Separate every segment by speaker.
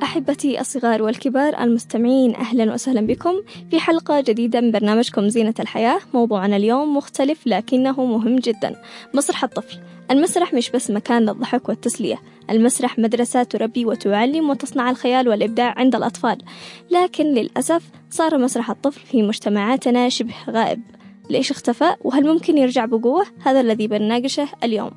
Speaker 1: أحبتي الصغار والكبار المستمعين، أهلا وسهلا بكم في حلقة جديدة من برنامجكم زينة الحياة. موضوعنا اليوم مختلف لكنه مهم جدا: مسرح الطفل. المسرح مش بس مكان للضحك والتسلية، المسرح مدرسة تربي وتعلم وتصنع الخيال والإبداع عند الأطفال. لكن للأسف صار مسرح الطفل في مجتمعاتنا شبه غائب. ليش اختفى؟ وهل ممكن يرجع بقوة؟ هذا الذي بنناقشه اليوم.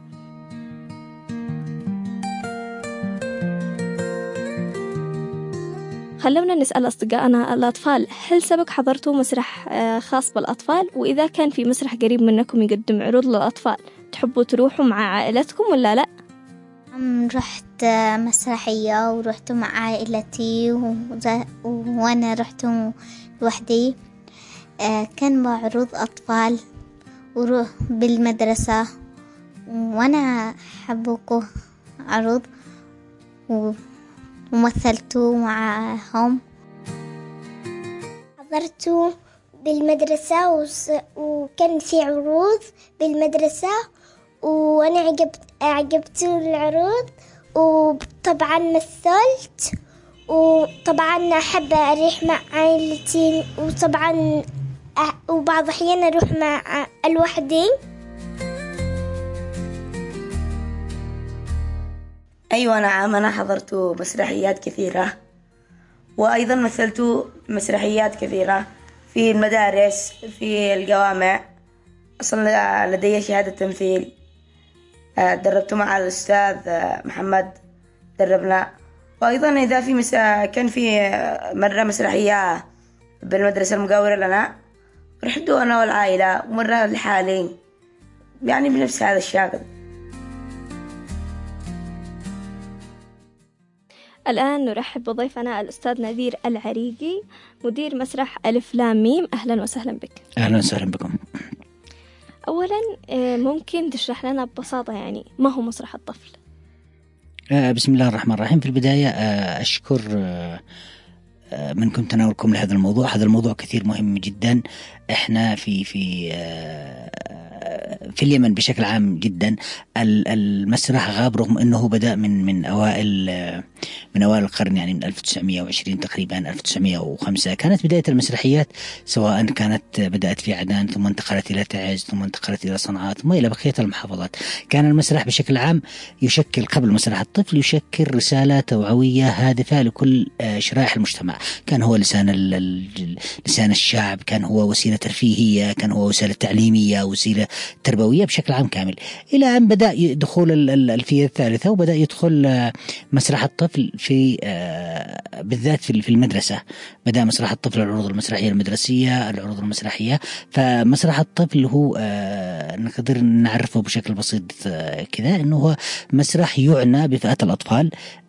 Speaker 1: خلونا نسأل أصدقائنا الأطفال، هل سبق حضرتوا مسرح خاص بالأطفال؟ وإذا كان في مسرح قريب منكم يقدم عروض للأطفال، تحبوا تروحوا مع عائلتكم ولا لا؟
Speaker 2: رحت مسرحية ورحت مع عائلتي وأنا رحت لوحدي. كان بعروض أطفال بالمدرسة وأنا حبوكو عروض ومثلتوا معهم.
Speaker 3: حضرتوا بالمدرسة وكان في عروض بالمدرسة وأنا أعجبت العروض، وطبعا مثلت، وطبعا أحب أروح مع عائلتي، وطبعا وبعض الأحيان أروح مع لوحدي.
Speaker 4: أيوة نعم، أنا حضرت مسرحيات كثيرة وأيضا مثلت مسرحيات كثيرة في المدارس، في الجوامع. أصلا لدي شهادة تمثيل. دربت مع الأستاذ محمد، دربنا. وأيضا إذا كان في مرة مسرحية بالمدرسة المجاورة لنا، رحت أنا والعائلة، ومرة لحالي، يعني بنفس هذا الشكل.
Speaker 1: الآن نرحب بضيفنا الأستاذ نذير العريقي، مدير مسرح ألف لام ميم. أهلا وسهلا بك.
Speaker 5: أهلا وسهلا بكم.
Speaker 1: أولا ممكن تشرح لنا ببساطة يعني ما هو مسرح الطفل؟
Speaker 5: بسم الله الرحمن الرحيم. في البداية أشكر منكم تناولكم لهذا الموضوع. هذا الموضوع كثير مهم جدا. احنا في اليمن بشكل عام جدا المسرح غاب، رغم انه بدأ من اوائل القرن، يعني من 1920 تقريبا 1905 كانت بداية المسرحيات، سواء كانت بدأت في عدن ثم انتقلت الى تعز ثم انتقلت الى صنعاء ثم الى بقية المحافظات. كان المسرح بشكل عام يشكل قبل مسرح الطفل يشكل رسالة توعوية هادفة لكل شرائح المجتمع. كان هو لسان الشعب، كان هو وسيلة ترفيهية، كان هو وسيلة تعليمية، وسيلة تربوية بشكل عام كامل، إلى أن بدأ دخول الألفية الثالثة وبدأ يدخل مسرح الطفل بالذات في المدرسة. بدأ مسرح الطفل العروض المسرحية المدرسية، العروض المسرحية. فمسرح الطفل هو نقدر نعرفه بشكل بسيط كذا أنه هو مسرح يعنى بفئات الأطفال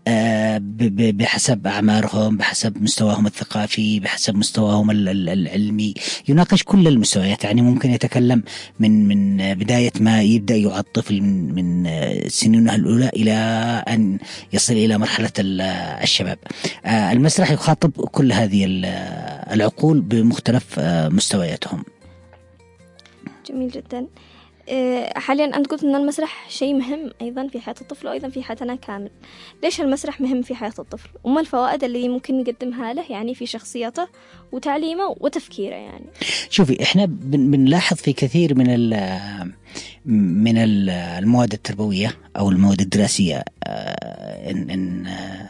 Speaker 5: بحسب أعمارهم، بحسب مستواهم الثقافي، بحسب مستواهم العلمي. يناقش كل المستويات، يعني ممكن يتكلم من بداية ما يبدأ يوعى الطفل من سنينه الأولى إلى أن يصل إلى مرحلة الشباب. المسرح يخاطب كل هذه العقول بمختلف مستوياتهم.
Speaker 1: جميل جدا. حاليا أنت قلت أن المسرح شيء مهم أيضا في حياة الطفل وأيضا في حياتنا كامل. ليش المسرح مهم في حياة الطفل؟ وما الفوائد اللي ممكن نقدمها له يعني في شخصيته وتعليمه وتفكيره؟ يعني شوفي،
Speaker 5: إحنا بنلاحظ في كثير من المواد التربوية أو المواد الدراسية إن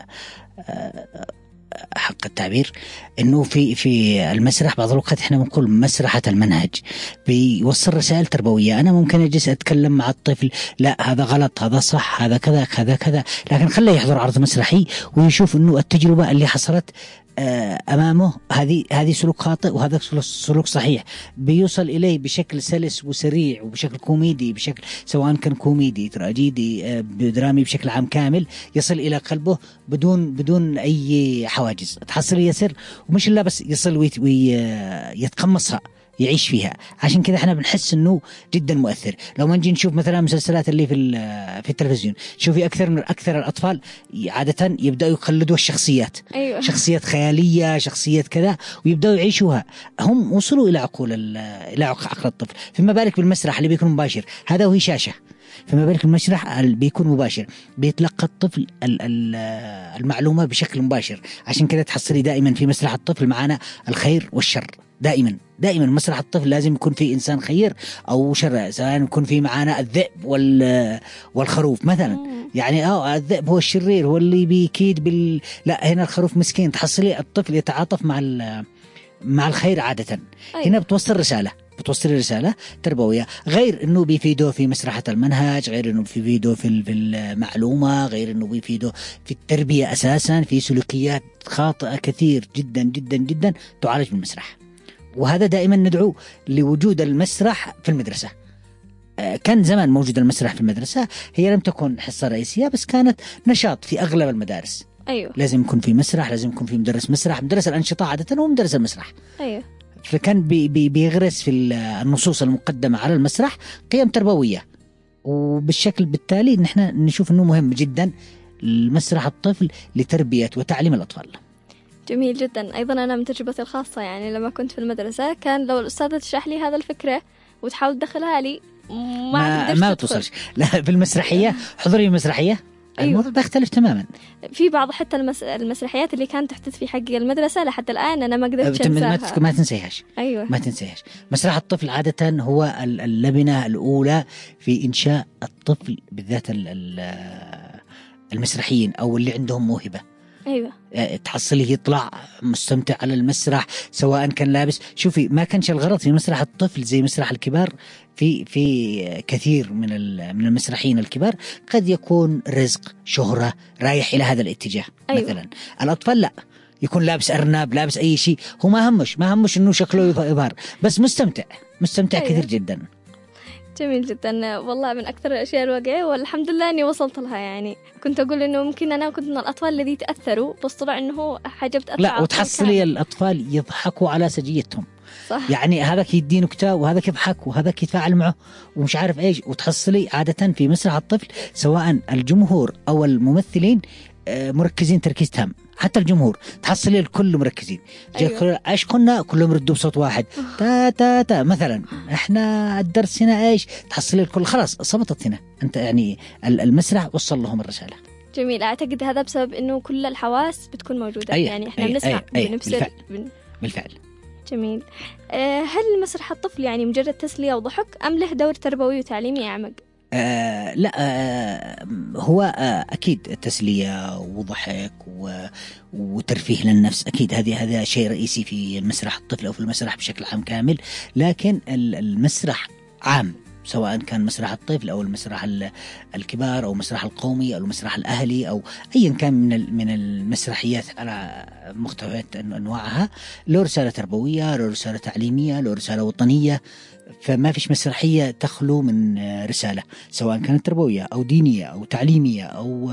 Speaker 5: حق التعبير، انه في المسرح بعض الوقت احنا بنقول مسرحة المنهج، بيوصل رسائل تربوية. انا ممكن اجلس اتكلم مع الطفل، لا هذا غلط، هذا صح، هذا كذا كذا كذا، لكن خليه يحضر عرض مسرحي ويشوف انه التجربة اللي حصلت أمامه هذه سلوك خاطئ وهذا سلوك صحيح، بيوصل إليه بشكل سلس وسريع وبشكل كوميدي، بشكل سواء كان كوميدي تراجيدي درامي بشكل عام كامل، يصل إلى قلبه بدون أي حواجز، تحصل يسر ومش إلا بس يصل ويتقمصها، يعيش فيها. عشان كذا احنا بنحس انه جدا مؤثر. لو ما نجي نشوف مثلا مسلسلات اللي في التلفزيون، شوفي اكثر الاطفال عاده يبداوا يقلدوا الشخصيات.
Speaker 1: أيوة.
Speaker 5: شخصيات خياليه، شخصيات كذا، ويبداوا يعيشوها. هم وصلوا الى عقل الطفل، فيما بالك بالمسرح اللي بيكون مباشر، هذا وهي شاشه. فما بالك المسرح بيكون مباشر، بيتلقى الطفل المعلومة بشكل مباشر. عشان كده تحصلي دائما في مسرح الطفل معنا الخير والشر، دائما مسرح الطفل لازم يكون في إنسان خير أو شر، سواء يكون في معنا الذئب والخروف مثلا. يعني الذئب هو الشرير، هو اللي بيكيد لا، هنا الخروف مسكين. تحصلي الطفل يتعاطف مع الخير عادة. هنا بتوصل رسالة تربوية، غير انه بيفيده في مسرحة المنهج، غير انه بيفيده في المعلومة، غير انه بيفيده في التربية اساسا، في سلوكيات خاطئة كثير جدا جدا جدا تعالج بالمسرح. وهذا دائما ندعو لوجود المسرح في المدرسة. كان زمان موجود المسرح في المدرسة، هي لم تكن حصة رئيسية بس كانت نشاط في أغلب المدارس.
Speaker 1: أيوه.
Speaker 5: لازم يكون في مسرح، لازم يكون في مدرس الأنشطة عادة هو مدرس المسرح.
Speaker 1: أيوه.
Speaker 5: فكان بيغرس في النصوص المقدمة على المسرح قيم تربوية، وبالشكل بالتالي نحن نشوف أنه مهم جدا المسرح الطفل لتربية وتعليم الأطفال.
Speaker 1: جميل جدا. أيضا أنا من تجربتي الخاصة، يعني لما كنت في المدرسة كان لو الأستاذة تشرح لي هذا الفكرة وتحاول تدخلها لي ما
Speaker 5: توصلش. لا، بالمسرحية حضري المسرحية الموضوع بيختلف تماما.
Speaker 1: في بعض حتى المسرحيات اللي كانت تحدث في حق المدرسة لحد الآن أنا ما قدرت أنساها.
Speaker 5: ما تنسيهاش.
Speaker 1: أيوة.
Speaker 5: ما تنسيهاش. مسرح الطفل عادة هو اللبنة الأولى في إنشاء الطفل، بالذات المسرحيين أو اللي عندهم موهبة.
Speaker 1: أيوة.
Speaker 5: تحصله يطلع مستمتع على المسرح سواء كان لابس. شوفي، ما كانش الغرض في مسرح الطفل زي مسرح الكبار. في كثير من المسرحيين الكبار قد يكون رزق، شهرة، رايح إلى هذا الاتجاه. أيوة. مثلا الأطفال لا، يكون لابس أرنب، لابس أي شيء، هو ما همش إنه شكله يظهر، بس مستمتع. أيوة. كثير جدا.
Speaker 1: جميل جدا والله، من أكثر الأشياء الواقعية، والحمد لله أني وصلت لها. يعني كنت أقول إنه ممكن أنا كنت من الأطفال الذي تأثروا، بس طلع إنه حاجة بتأثر.
Speaker 5: لا، وتحصلي الأطفال يضحكوا على سجيتهم.
Speaker 1: صح.
Speaker 5: يعني هذاك يدي نكتة وهذاك يضحك وهذاك يتفاعل معه ومش عارف إيش. وتحصلي عادة في مسرح الطفل سواء الجمهور أو الممثلين مركزين تركيز تام. حتى الجمهور تحصلي الكل مركزين. أيوة. ايش قلنا؟ كلهم يردوا بصوت واحد، تا تا تا مثلا. احنا الدرس هنا ايش؟ تحصلي الكل خلاص صمتت هنا. انت يعني المسرح وصل لهم الرسالة.
Speaker 1: جميل. اعتقد هذا بسبب انه كل الحواس بتكون موجودة. يعني احنا بنسمع، بنبصر.
Speaker 5: بالفعل.
Speaker 1: جميل. هل مسرح الطفل يعني مجرد تسلية وضحك أم له دور تربوي وتعليمي أعمق؟
Speaker 5: لا، هو أكيد تسلية وضحك وترفيه للنفس. أكيد هذا شيء رئيسي في مسرح الطفل أو في المسرح بشكل عام كامل. لكن المسرح عام، سواء كان مسرح الطفل أو المسرح الكبار أو المسرح القومي أو المسرح الأهلي أو أيا كان من المسرحيات على مختلفات أنواعها، له رسالة تربوية، له رسالة تعليمية، له رسالة وطنية. فما فيش مسرحية تخلو من رسالة، سواء كانت تربوية أو دينية أو تعليمية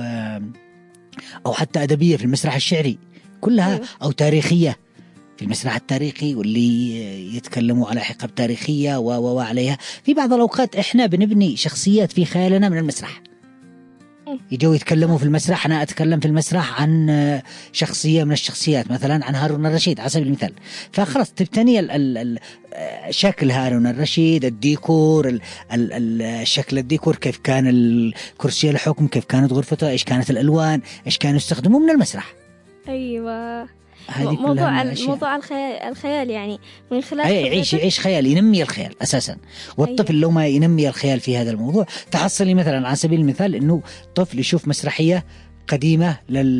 Speaker 5: أو حتى أدبية في المسرح الشعري كلها، أو تاريخية في المسرح التاريخي واللي يتكلموا على حقب تاريخية وعليها. في بعض الأوقات إحنا بنبني شخصيات في خيالنا من المسرح. يجوا يتكلموا في المسرح، أنا أتكلم في المسرح عن شخصية من الشخصيات، مثلا عن هارون الرشيد على سبيل المثال. فخلاص تبتني شكل هارون الرشيد، الديكور، الشكل الديكور، كيف كان الكرسي الحكم، كيف كانت غرفته، إيش كانت الألوان، إيش كانوا يستخدموا من المسرح.
Speaker 1: أيوة. موضوع الخيال يعني من خلال
Speaker 5: يعيش خيال، ينمي الخيال أساسا. والطفل لو ما ينمي الخيال في هذا الموضوع، تحصلي مثلا على سبيل المثال إنه طفل يشوف مسرحية قديمة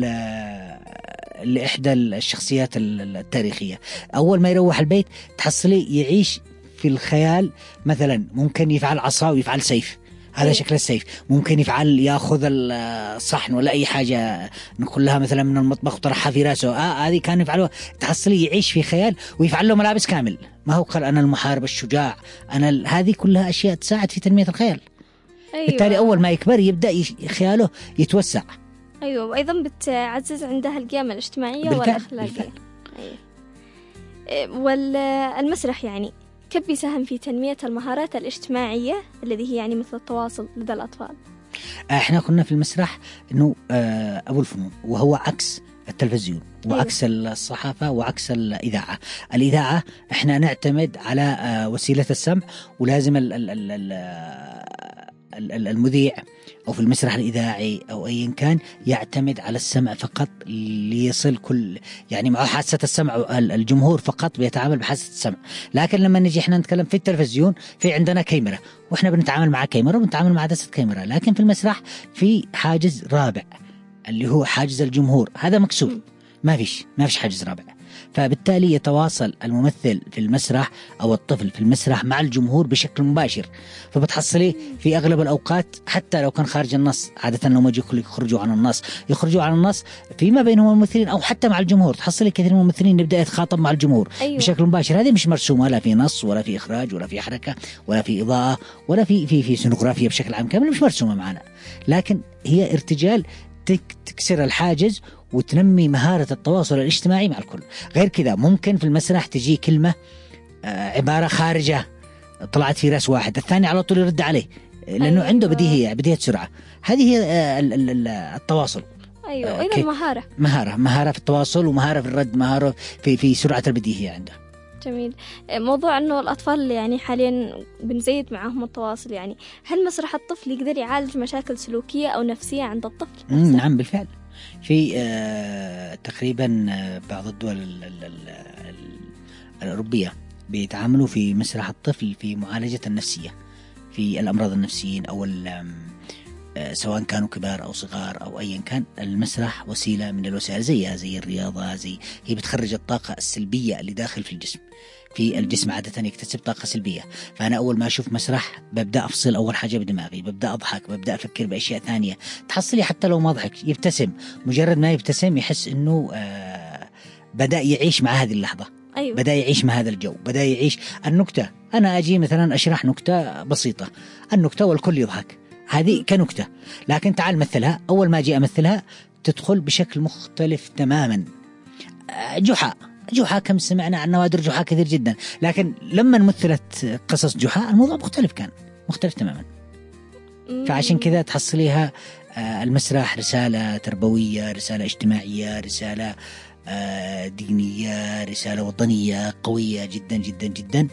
Speaker 5: لإحدى الشخصيات التاريخية، أول ما يروح البيت تحصلي يعيش في الخيال. مثلا ممكن يفعل عصا ويفعل سيف، هذا شكل السيف. ممكن يفعل ياخذ الصحن ولا اي حاجه نقول لها مثلا من المطبخ وطرحها في راسه، هذه كان يفعلها. تحصلي يعيش في خيال ويفعل له ملابس كامل. ما هو قال انا المحارب الشجاع، هذه كلها اشياء تساعد في تنميه الخيال. أيوة. بالتالي اول ما يكبر يبدا خياله يتوسع.
Speaker 1: ايوه، وايضا بتعزز عندها القيم الاجتماعيه والاخلاقيه. أيوة. والمسرح يعني كيف بيساهم في تنمية المهارات الاجتماعية الذي هي يعني مثل التواصل لدى الأطفال؟ احنا
Speaker 5: كنا في المسرح انه ابو الفنون، وهو عكس التلفزيون وعكس الصحافة وعكس الإذاعة احنا نعتمد على وسيلة السمع، ولازم المذيع أو في المسرح الإذاعي أو أي كان يعتمد على السمع فقط ليصل كل يعني مع حاسة السمع. الجمهور فقط بيتعامل بحاسة السمع. لكن لما نجي إحنا نتكلم في التلفزيون في عندنا كاميرا وإحنا بنتعامل مع كاميرا وبنتعامل مع عدسة كاميرا. لكن في المسرح في حاجز رابع اللي هو حاجز الجمهور، هذا مكسور، ما فيش حاجز رابع. فبالتالي يتواصل الممثل في المسرح أو الطفل في المسرح مع الجمهور بشكل مباشر. فبتحصلي في أغلب الأوقات حتى لو كان خارج النص، عادة لو ما يخرجوا عن النص فيما بينهم الممثلين أو حتى مع الجمهور، تحصلي كثير من الممثلين يبدأ يتخاطب مع الجمهور بشكل مباشر. هذه مش مرسومة، لا في نص ولا في إخراج ولا في حركة ولا في إضاءة ولا في سينوغرافيا بشكل عام كامل، مش مرسومة معنا، لكن هي ارتجال تكسر الحاجز وتنمي مهارة التواصل الاجتماعي مع الكل. غير كذا ممكن في المسرح تجي كلمة عبارة خارجة طلعت في راس واحد، الثاني على طول يرد عليه لأنه عنده بديهية سرعة. هذه هي التواصل.
Speaker 1: أيوة، إذا
Speaker 5: مهارة في التواصل ومهارة في الرد، مهارة في سرعة البديهية عنده.
Speaker 1: جميل. موضوع أنه الأطفال يعني حاليا بنزيد معهم التواصل، يعني هل مسرح الطفل يقدر يعالج مشاكل سلوكية أو نفسية عند الطفل؟
Speaker 5: نعم بالفعل. في تقريبا بعض الدول الأوروبية بيتعاملوا في مسرح الطفل في معالجة النفسية في الأمراض النفسيين أو سواء كانوا كبار أو صغار أو أيا كان. المسرح وسيلة من الوسائل زي الرياضة، هي بتخرج الطاقة السلبية اللي داخل في الجسم. في الجسم عادة يكتسب طاقة سلبية، فأنا أول ما أشوف مسرح ببدأ أفصل أول حاجة بدماغي، ببدأ أضحك، ببدأ أفكر بأشياء ثانية. تحصلي حتى لو ما ضحك يبتسم، مجرد ما يبتسم يحس إنه بدأ يعيش مع هذه اللحظة.
Speaker 1: أيوة.
Speaker 5: بدأ يعيش مع هذا الجو، بدأ يعيش النكتة. أنا أجي مثلا أشرح نكتة بسيطة، النكتة والكل يضحك، هذه كنكتة، لكن تعال مثلها. أول ما أجي أمثلها تدخل بشكل مختلف تماما. جحا كم سمعنا عن نوادر جحا كثير جدا، لكن لما مثلت قصص جحا الموضوع مختلف تماما. فعشان كذا تحصليها المسرح رسالة تربوية، رسالة اجتماعية، رسالة دينية، رسالة وطنية قوية جدا جدا جدا.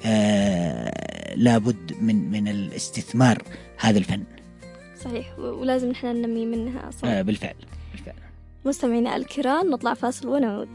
Speaker 5: لابد من الاستثمار هذا الفن.
Speaker 1: صحيح، ولازم نحن ننمي منها أصلا.
Speaker 5: بالفعل.
Speaker 1: مستمعينا الكرام، نطلع فاصل ونعود.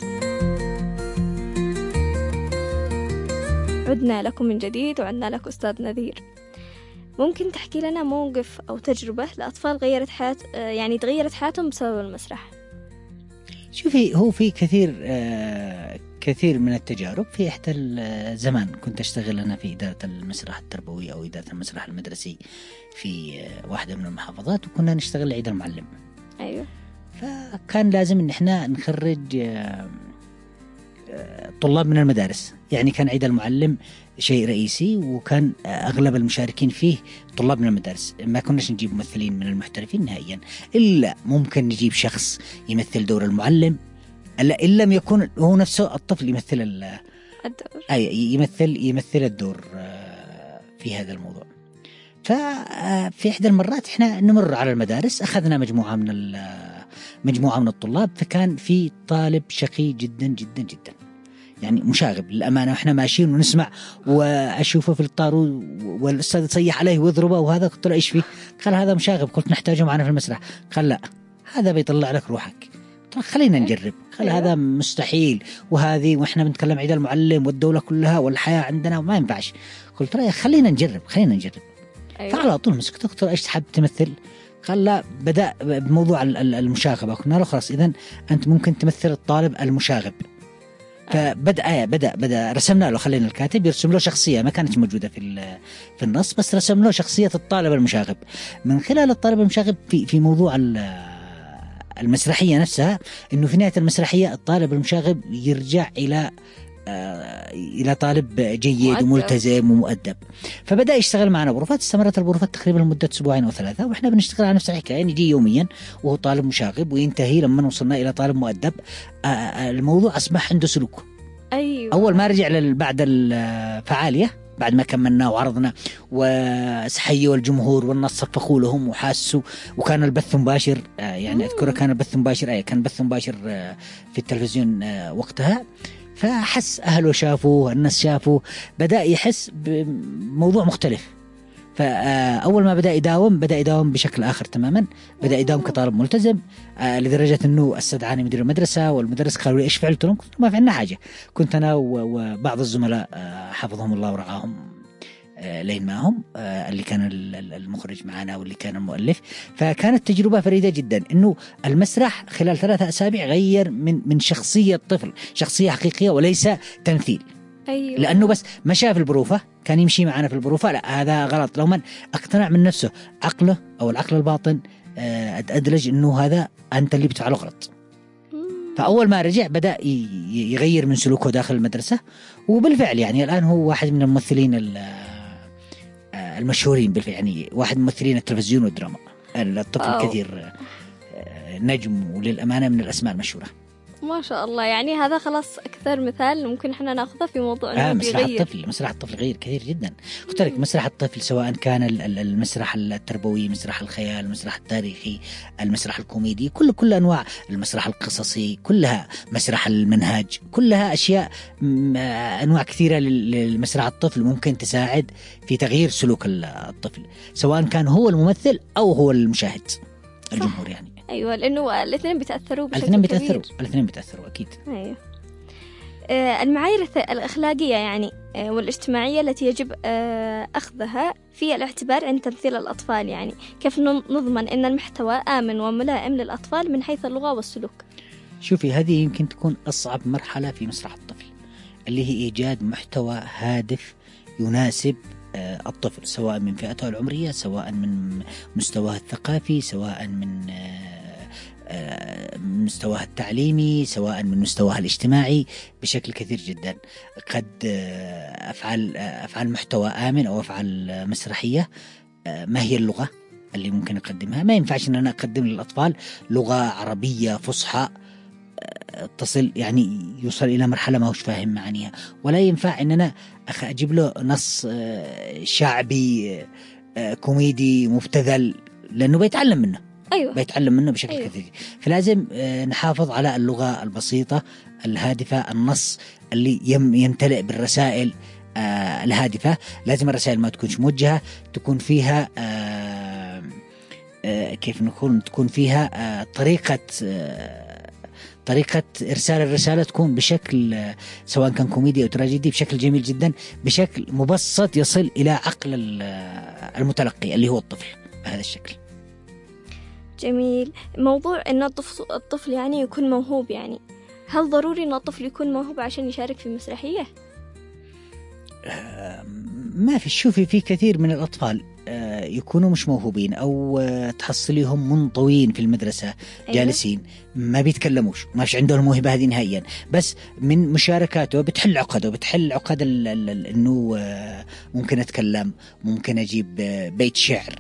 Speaker 1: عدنا لكم من جديد وعدنا لك أستاذ نذير. ممكن تحكي لنا موقف أو تجربة لأطفال تغيرت حياتهم بسبب المسرح؟
Speaker 5: شوفي، هو في كثير من التجارب. في إحدى الزمان كنت أشتغل أنا في إدارة المسرح التربوي أو إدارة المسرح المدرسي في واحدة من المحافظات، وكنا نشتغل عيد المعلم.
Speaker 1: أيوة.
Speaker 5: فكان لازم إن إحنا نخرج طلاب من المدارس، يعني كان عيد المعلم شيء رئيسي، وكان أغلب المشاركين فيه طلاب من المدارس. ما كناش نجيب ممثلين من المحترفين نهائيا، إلا ممكن نجيب شخص يمثل دور المعلم، إن لم يكن هو نفسه الطفل يمثل الدور. يمثل الدور في هذا الموضوع. ففي إحدى المرات إحنا نمر على المدارس، أخذنا مجموعة من الطلاب، فكان في طالب شقي جدا جدا جدا، يعني مشاغب للأمانة. وإحنا ماشيين ونسمع وأشوفه في الطار والأستاذ يصيح عليه ويضربه، وهذا قلت له إيش فيه؟ قال هذا مشاغب. قلت نحتاجه معنا في المسرح. قال لا، هذا بيطلع لك روحك. خلينا نجرب. قال هذا مستحيل، وإحنا بنتكلم عيد المعلم والدولة كلها والحياة عندنا وما ينفعش. قلت له خلينا نجرب. أيوة. فعلى طول مسكته، قلت له إيش تحب تمثل؟ قال لا، بدأ بموضوع المشاغبة. قلنا له خلاص، إذن أنت ممكن تمثل الطالب المشاغب. فبدأ رسمنا له، خلينا الكاتب يرسم له شخصية ما كانت موجودة في النص، بس رسم له شخصية الطالب المشاغب. من خلال الطالب المشاغب في موضوع المسرحية نفسها، إنه في نهاية المسرحية الطالب المشاغب يرجع إلى طالب جيد وملتزم ومؤدب. فبدأ يشتغل معنا بروفات، استمرت البروفات تقريبا لمدة 2 أو 3، وإحنا بنشتغل على نفس الحكاية. يجي يوميا وهو طالب مشاغب، وينتهي لما وصلنا إلى طالب مؤدب. الموضوع أصبح عنده سلوك.
Speaker 1: أيوة.
Speaker 5: أول ما رجع بعد الفعالية، بعد ما كملنا وعرضنا وحيوا الجمهور والناس صفقوا لهم وحاسوا، وكان البث مباشر. يعني أذكر كان البث مباشر، كان بث مباشر في التلفزيون وقتها. فحس أهله شافوا، الناس شافوا، بدأ يحس بموضوع مختلف. فأول ما بدأ يداوم بشكل آخر تماما، بدأ يداوم كطالب ملتزم، لدرجة أنه استدعاني مدير المدرسة، والمدرس قالوا لي إيش فعلتم؟ قلت ما فعلنا حاجة. كنت أنا وبعض الزملاء حفظهم الله ورعاهم لين معهم، اللي كان المخرج معنا واللي كان المؤلف. فكانت تجربة فريدة جدا، إنه المسرح خلال 3 أسابيع غير من شخصية طفل، شخصية حقيقية وليس تمثيل.
Speaker 1: أيوة.
Speaker 5: لأنه بس ما شاف البروفة، كان يمشي معنا في البروفة، لا هذا غلط. لو من اقتنع من نفسه، عقله أو العقل الباطن أدلج إنه هذا أنت اللي بتفعله غلط. فأول ما رجع بدأ يغير من سلوكه داخل المدرسة، وبالفعل يعني الآن هو واحد من الممثلين المشهورين بالفعل، يعني واحد من ممثلين التلفزيون والدراما. الطفل الكثير نجم، وللأمانة من الأسماء المشهورة.
Speaker 1: ما شاء الله. يعني هذا خلاص أكثر مثال ممكن إحنا ناخذه في موضوع إنه
Speaker 5: مسرح الطفل غير كثير جدا. قلت لك مسرح الطفل سواء كان المسرح التربوي، مسرح الخيال، المسرح التاريخي، المسرح الكوميدي، كل أنواع المسرح القصصي، كلها مسرح المنهج، كلها أشياء أنواع كثيرة للمسرح الطفل ممكن تساعد في تغيير سلوك الطفل، سواء كان هو الممثل أو هو المشاهد الجمهور يعني.
Speaker 1: أيوة، لأنه الاثنين بيتأثروا بشكل كبير.
Speaker 5: الاثنين بيتأثروا أكيد.
Speaker 1: أيوة. المعايير الأخلاقية يعني والاجتماعية التي يجب أخذها في الاعتبار عند تمثيل الأطفال، يعني كيف نضمن أن المحتوى آمن وملائم للأطفال من حيث اللغة والسلوك؟
Speaker 5: شوفي، هذه يمكن تكون أصعب مرحلة في مسرح الطفل، اللي هي إيجاد محتوى هادف يناسب الطفل، سواء من فئته العمرية، سواء من مستواه الثقافي، سواء من مستواه التعليمي، سواء من مستواه الاجتماعي، بشكل كثير جدا. قد أفعال محتوى آمن أو أفعال مسرحية، ما هي اللغة اللي ممكن أقدمها؟ ما ينفعش أن أنا أقدم للأطفال لغة عربية فصحى تصل يعني يوصل إلى مرحلة ما هوش فاهم معانيها، ولا ينفع أن أنا أجيب له نص شعبي كوميدي مبتذل، لأنه بيتعلم منه.
Speaker 1: أيوة.
Speaker 5: بيتعلم منه بشكل كثير. فلازم نحافظ على اللغة البسيطة الهادفة، النص اللي يمتلئ بالرسائل الهادفة. لازم الرسائل ما تكونش موجهة، تكون فيها كيف نقول، تكون فيها طريقة إرسال الرسالة تكون بشكل سواء كان كوميدي أو تراجيدي بشكل جميل جدا، بشكل مبسط يصل إلى عقل المتلقي اللي هو الطفل بهذا الشكل.
Speaker 1: جميل. موضوع أن الطفل يعني يكون موهوب، يعني هل ضروري أن الطفل يكون موهوب عشان يشارك في مسرحية؟
Speaker 5: ما في. شوفي، في كثير من الأطفال يكونوا مش موهوبين، أو تحصليهم منطوين في المدرسة جالسين ما بيتكلموش، ما فيش عندهم الموهبة هذه نهائيا، بس من مشاركاته بتحل عقد إنه ممكن أتكلم، ممكن أجيب بيت شعر،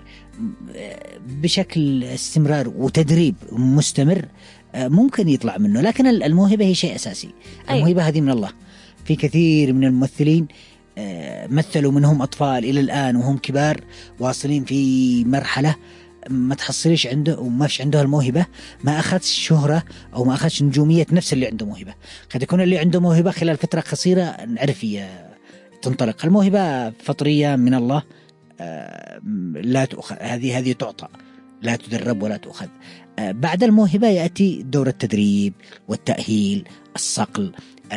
Speaker 5: بشكل استمرار وتدريب مستمر ممكن يطلع منه. لكن الموهبة هي شيء أساسي. الموهبة هذه من الله. في كثير من الممثلين مثلوا منهم أطفال إلى الآن وهم كبار واصلين في مرحلة ما تحصلش عنده وما فيش عنده الموهبة، ما أخذش شهرة أو ما أخذش نجومية نفس اللي عنده موهبة. قد يكون اللي عنده موهبة خلال فترة قصيرة نعرف تنطلق. الموهبة فطرية من الله، لا تؤخذ، هذه تعطى، لا تدرب ولا تؤخذ. بعد الموهبة يأتي دور التدريب والتأهيل، الصقل،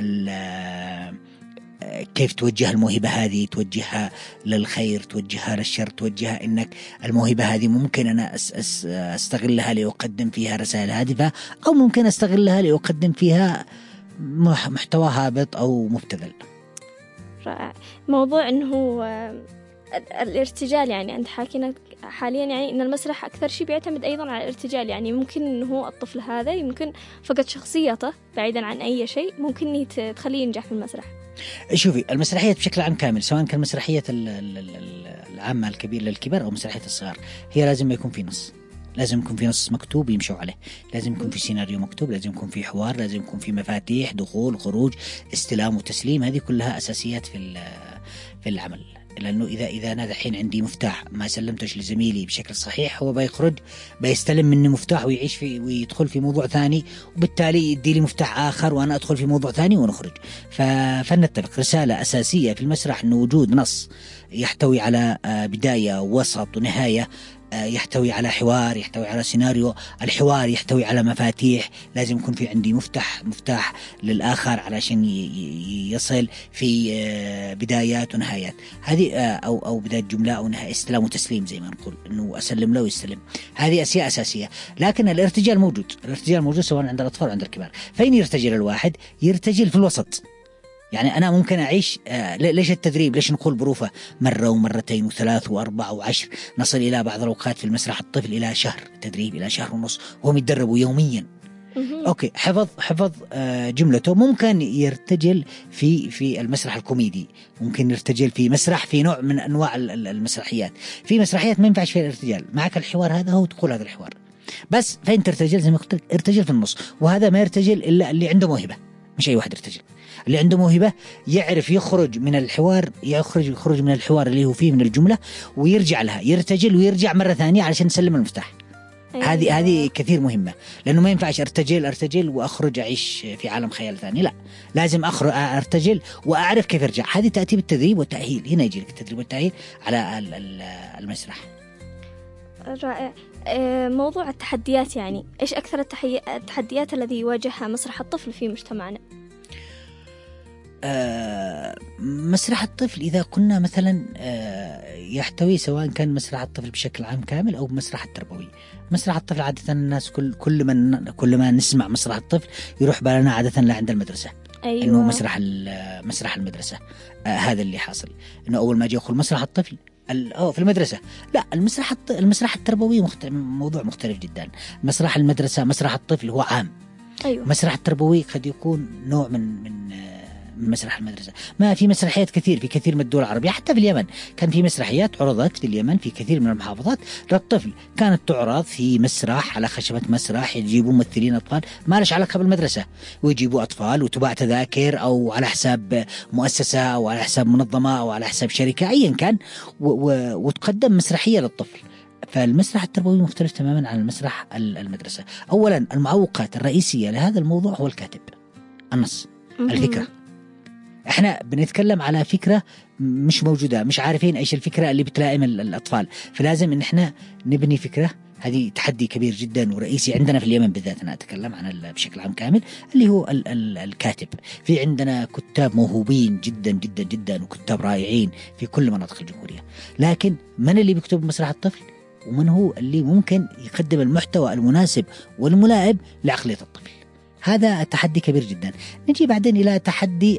Speaker 5: كيف توجه الموهبة هذه، توجهها للخير، توجهها للشر، توجهها إنك الموهبة هذه ممكن أنا أستغلها لأقدم فيها رسائل هادفة، أو ممكن أستغلها لأقدم فيها محتوى هابط أو مبتذل.
Speaker 1: رائع. موضوع أنه الارتجال، يعني أنت حاكينا حاليا يعني أن المسرح أكثر شيء بيعتمد أيضا على الارتجال، يعني ممكن أنه الطفل هذا يمكن فقد شخصيته بعيدا عن أي شيء ممكن تخليه ينجح في المسرح.
Speaker 5: شوفي، المسرحيات بشكل عام كامل، سواء كان مسرحية العامة الكبير للكبار أو مسرحية الصغار، هي لازم يكون في نص، لازم يكون في نص مكتوب يمشوا عليه، لازم يكون في سيناريو مكتوب، لازم يكون في حوار، لازم يكون في مفاتيح، دخول، خروج، استلام وتسليم. هذه كلها أساسيات في العمل. لأنه إذا أنا دحين عندي مفتاح ما سلمتش لزميلي بشكل صحيح، هو بيخرج بيستلم مني مفتاح ويعيش في ويدخل في موضوع ثاني، وبالتالي يدي لي مفتاح آخر وأنا أدخل في موضوع ثاني ونخرج. فلنتفق رسالة أساسية في المسرح أنه وجود نص يحتوي على بداية ووسط ونهاية، يحتوي على حوار، يحتوي على سيناريو، الحوار يحتوي على مفاتيح، لازم يكون في عندي مفتاح للآخر علشان يصل في بدايات ونهايات. هذه أو بداية جملة أو نهاية، استلام وتسليم زي ما نقول، إنه أسلم له ويستلم. هذه أشياء أساسية. لكن الارتجال موجود سواء عند الأطفال وعند الكبار. فين يرتجل الواحد؟ يرتجل في الوسط. يعني أنا ممكن أعيش ليش التدريب؟ ليش نقول بروفة مرة ومرتين وثلاث وأربع وعشر، نصل إلى بعض الأوقات في المسرح الطفل إلى شهر تدريب، إلى شهر ونص وهم يتدربوا يوميا. أوكي، حفظ جملته. ممكن يرتجل في المسرح الكوميدي، ممكن يرتجل في مسرح في نوع من أنواع المسرحيات. في مسرحيات ما ينفعش فيها الارتجال، معك الحوار هذا هو تقول هذا الحوار بس. فين ترتجل؟ زي ما قلت ارتجل في النص. وهذا ما يرتجل إلا اللي عنده موهبة، مش أي واحد يرتجل. اللي عنده موهبة يعرف يخرج من الحوار، يخرج من الحوار اللي هو فيه من الجملة ويرجع لها، يرتجل ويرجع مرة ثانية علشان يسلم المفتاح. هذه كثير مهمة، لأنه ما ينفعش أرتجل وأخرج أعيش في عالم خيال ثاني. لا، لازم أرتجل وأعرف كيف أرجع. هذه تأتي بالتدريب والتأهيل. هنا يجي لك التدريب والتأهيل على المسرح.
Speaker 1: رائع. موضوع التحديات، يعني إيش أكثر التحديات الذي يواجهها مسرح الطفل في مجتمعنا؟
Speaker 5: مسرح الطفل إذا كنا مثلا يحتوي سواء كان مسرح الطفل بشكل عام كامل أو مسرح التربوي. مسرح الطفل عادة الناس كل ما نسمع مسرح الطفل يروح بالنا عادة لعند المدرسة.
Speaker 1: أيوة.
Speaker 5: إنه مسرح المدرسة. هذا اللي حاصل، إنه أول ما أجي أقول مسرح الطفل في المدرسة. لا، المسرح التربوي موضوع مختلف جدا. مسرح المدرسة، مسرح الطفل هو عام.
Speaker 1: أيوة.
Speaker 5: مسرح التربوي قد يكون نوع من مسرح المدرسة. ما في مسرحيات كثير في كثير من الدول العربية، حتى في اليمن كان في مسرحيات عرضت في اليمن في كثير من المحافظات للطفل، كانت تعرض في مسرح على خشبة مسرح، يجيبوا ممثلين أطفال ما لش علاقة بالمدرسة، ويجيبوا أطفال وتباع تذاكر أو على حساب مؤسسة أو على حساب منظمة أو على حساب شركة أيا كان، وتقدم مسرحية للطفل. فالمسرح التربوي مختلف تماما عن المسرح المدرسة. أولا المعوقات الرئيسية لهذا الموضوع هو الكاتب، النص، الفكرة. احنا بنتكلم على فكرة مش موجودة، مش عارفين ايش الفكرة اللي بتلائم الأطفال، فلازم ان احنا نبني فكرة. هذه تحدي كبير جدا ورئيسي عندنا في اليمن بالذات، أنا أتكلم عن بشكل عام كامل، اللي هو الكاتب. في عندنا كتاب موهوبين جدا جدا جدا وكتاب رائعين في كل مناطق الجمهورية، لكن من اللي بيكتب مسرح الطفل؟ ومن هو اللي ممكن يقدم المحتوى المناسب والملائم لعقلية الطفل؟ هذا تحدي كبير جدا. نجي بعدين إلى تحدي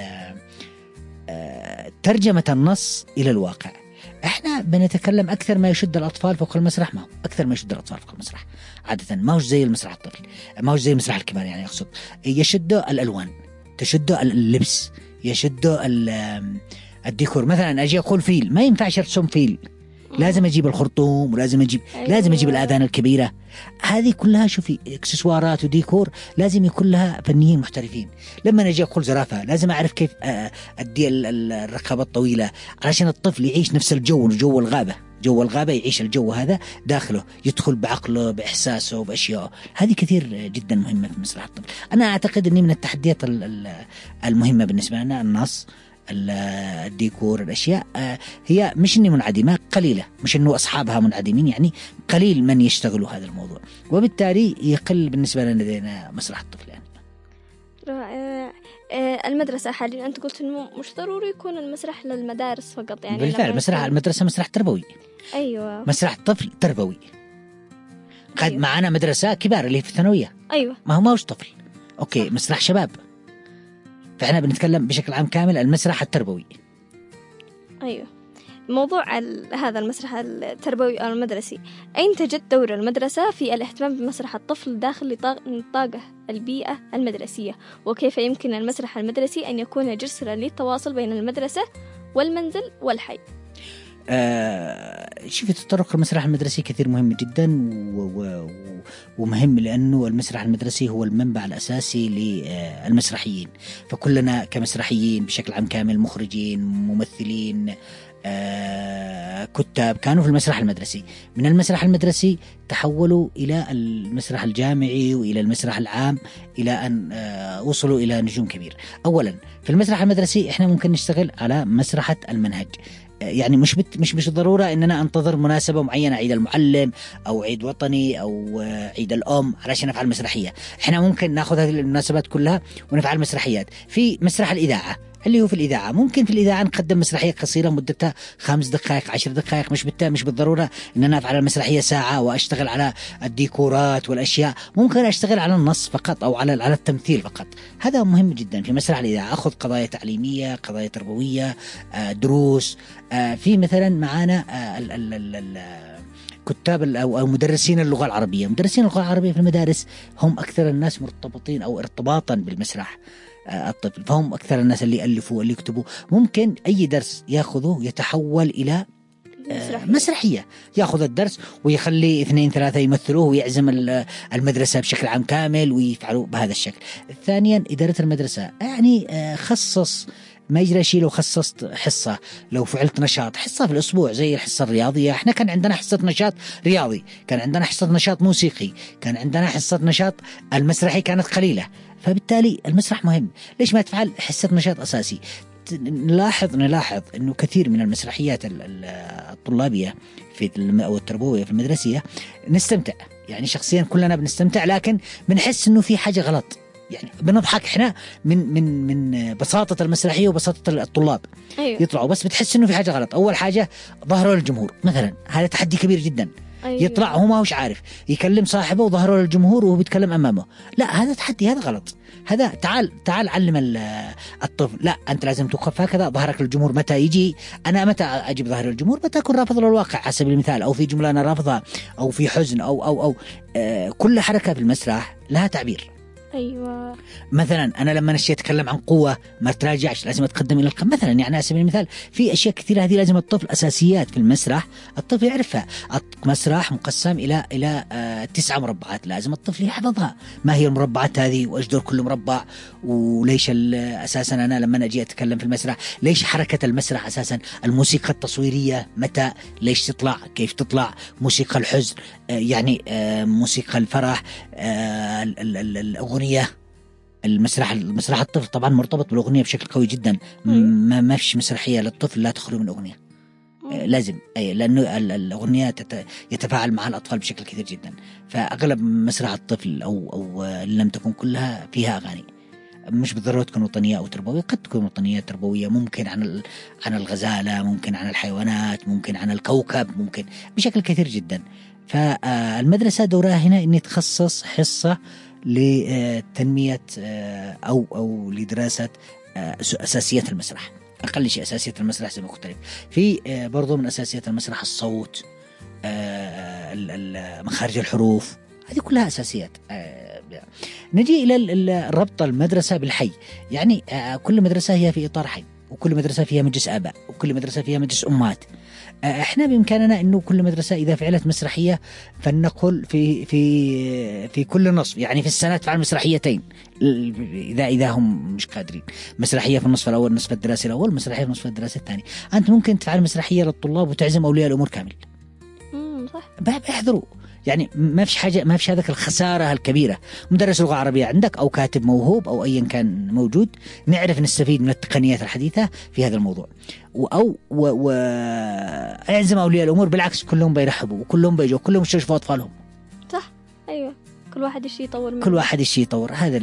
Speaker 5: ترجمة النص إلى الواقع. احنا بنتكلم أكثر ما يشد الأطفال فوق المسرح، ما هو أكثر ما يشد الأطفال فوق المسرح عادة ما هوش زي المسرح الطفل، ما هوش زي المسرح الكبار. يعني أقصد يشد الألوان، تشد اللبس، يشد الديكور. مثلا أجي أقول فيل، ما ينفعش أرسم فيل، لازم أجيب الخرطوم ولازم أجيب الآذان الكبيرة. هذه كلها شوفي اكسسوارات وديكور، لازم يكون لها فنيين محترفين. لما أجي أقول زرافة لازم أعرف كيف أدي الرقبة الطويلة علشان الطفل يعيش نفس الجو، جو الغابة يعيش الجو هذا داخله، يدخل بعقله بإحساسه بأشياء. هذه كثير جدا مهمة في مسرح الطفل. أنا أعتقد أني من التحديات المهمة بالنسبة لنا النص، الديكور، الأشياء هي مش إني منعدمة، قليلة، مش إنه أصحابها منعدمين، يعني قليل من يشتغلوا هذا الموضوع، وبالتالي يقل بالنسبة لنا لدينا مسرح الطفل. يعني
Speaker 1: رائع. المدرسة حاليا أنت قلت إنه مش ضروري يكون المسرح للمدارس فقط، يعني
Speaker 5: بالفعل مسرح المدرسة مسرح تربوي.
Speaker 1: أيوة.
Speaker 5: مسرح الطفل تربوي. قد أيوة. معنا مدرسة كبار اللي في الثانوية.
Speaker 1: أيوة.
Speaker 5: ما هو طفل. أوكي صح. مسرح شباب. فإحنا بنتكلم بشكل عام كامل المسرح التربوي.
Speaker 1: أيوة. موضوع هذا المسرح التربوي أو المدرسي، أين تجد دور المدرسة في الاهتمام بمسرح الطفل داخل نطاق البيئة المدرسية؟ وكيف يمكن المسرح المدرسي أن يكون جسرا للتواصل بين المدرسة والمنزل والحي؟
Speaker 5: شوفي، تطرق المسرح المدرسي كثير مهم جدا ومهم، لأنه المسرح المدرسي هو المنبع الأساسي للمسرحيين. فكلنا كمسرحيين بشكل عام كامل، مخرجين، ممثلين، كتاب كانوا في المسرح المدرسي. من المسرح المدرسي تحولوا إلى المسرح الجامعي وإلى المسرح العام، إلى أن وصلوا إلى نجوم كبير. أولا في المسرح المدرسي إحنا ممكن نشتغل على مسرحة المنهج، يعني مش ضرورة إننا أنتظر مناسبة معينة، عيد المعلم أو عيد وطني أو عيد الأم علشان نفعل مسرحية. إحنا ممكن نأخذ هذه المناسبات كلها ونفعل مسرحيات. في مسرح الإذاعة اللي هو في الإذاعة، ممكن في الإذاعة نقدم مسرحية قصيرة مدتها 5 دقائق 10 دقائق، مش بالضرورة إن أنا أفعل المسرحية ساعة وأشتغل على الديكورات والأشياء. ممكن أشتغل على النص فقط أو على التمثيل فقط. هذا مهم جدا في مسرح الإذاعة. أخذ قضايا تعليمية، قضايا تربوية، دروس. في مثلا معانا كتاب أو مدرسين اللغة العربية. مدرسين اللغة العربية في المدارس هم أكثر الناس مرتبطين أو ارتباطا بالمسرح الطفل، فهم أكثر الناس اللي يألفوا واللي يكتبوا. ممكن أي درس يأخذه يتحول إلى مسرحية. يأخذ الدرس ويخلي 2 3 يمثلوه ويعزم المدرسة بشكل عام كامل ويفعلوا بهذا الشكل. ثانيا إدارة المدرسة، يعني خصص، ما يجري شيء لو خصصت حصة، لو فعلت نشاط حصة في الأسبوع زي الحصة الرياضية. احنا كان عندنا حصة نشاط رياضي، كان عندنا حصة نشاط موسيقي، كان عندنا حصة نشاط المسرحي كانت قليلة. فبالتالي المسرح مهم. ليش ما تفعل حصة نشاط أساسي؟ نلاحظ أنه كثير من المسرحيات الطلابية أو التربوية في المدرسية نستمتع، يعني شخصيا كلنا بنستمتع، لكن بنحس أنه في حاجة غلط. يعني بنضحك احنا من بساطة المسرحية وبساطة الطلاب.
Speaker 1: أيوة.
Speaker 5: يطلعوا بس بتحس انه في حاجة غلط. اول حاجة ظهروا للجمهور مثلا، هذا تحدي كبير جدا.
Speaker 1: أيوة.
Speaker 5: يطلع هو ما هوش عارف يكلم صاحبه وظهروا للجمهور وهو بيتكلم امامه، لا هذا تحدي، هذا غلط. هذا تعال علم الطفل، لا انت لازم توقف هكذا ظهرك للجمهور. متى يجي انا متى اجيب ظهر الجمهور؟ متى اكون رافض للواقع على سبيل المثال، او في جملة انا رافضها، او في حزن او كل حركة في المسرح لها تعبير.
Speaker 1: أيوة.
Speaker 5: مثلا أنا لما نشي أتكلم عن قوة ما تراجعش، لازم أتقدم إلى القمة مثلا. يعني على سبيل المثال في أشياء كثيرة هذه لازم الطفل، أساسيات في المسرح الطفل يعرفها. المسرح مقسم إلى 9 مربعات، لازم الطفل يحفظها. ما هي المربعات هذه وإيش دور كل مربع، وليش أساسا أنا لما أجي أتكلم في المسرح ليش حركة المسرح أساسا، الموسيقى التصويرية متى ليش تطلع، كيف تطلع، موسيقى الحزن يعني موسيقى الفرح، الأغنية. المسرح الطفل طبعا مرتبط بالأغنية بشكل قوي جدا. ما فيش مسرحية للطفل لا تخلو من أغنية. لازم لأنه الأغنية يتفاعل مع الأطفال بشكل كثير جدا. فأغلب مسرح الطفل أو لم تكن كلها فيها أغاني. مش بالضرورة تكون وطنية أو تربوية، قد تكون وطنية تربوية، ممكن عن الغزالة، ممكن عن الحيوانات، ممكن عن الكوكب، ممكن بشكل كثير جدا. فالمدرسة دورها هنا إن تخصص حصة لتنمية أو لدراسة أساسيات المسرح. أقل شيء أساسيات المسرح زي ما قلت لك. في برضو من أساسيات المسرح الصوت، مخارج الحروف، هذه كلها أساسيات. نجي إلى ربط المدرسة بالحي. يعني كل مدرسة هي في إطار حي، وكل مدرسة فيها مجلس آباء، وكل مدرسة فيها مجلس أمهات. احنا بإمكاننا إنه كل مدرسة إذا فعلت مسرحية فلنقل في كل نصف، يعني في السنة تفعل مسرحيتين إذا هم مش قادرين. مسرحية في النصف الأول، نصف الدراسي الأول، مسرحية في النصف الدراسي الثاني. أنت ممكن تفعل مسرحية للطلاب وتعزم أولياء الأمور كامل.
Speaker 1: صح.
Speaker 5: بيحضروا. يعني ما فيش هذاك الخسارة الكبيرة. مدرس لغة عربية عندك أو كاتب موهوب أو أيا كان موجود، نعرف نستفيد من التقنيات الحديثة في هذا الموضوع. أو أعزم أولياء الأمور، بالعكس كلهم بيرحبوا وكلهم بيجوا وكلهم يشوفوا أطفالهم.
Speaker 1: صح. أيوة. كل واحد يشي يطور منه.
Speaker 5: كل واحد يشي يطور. هذا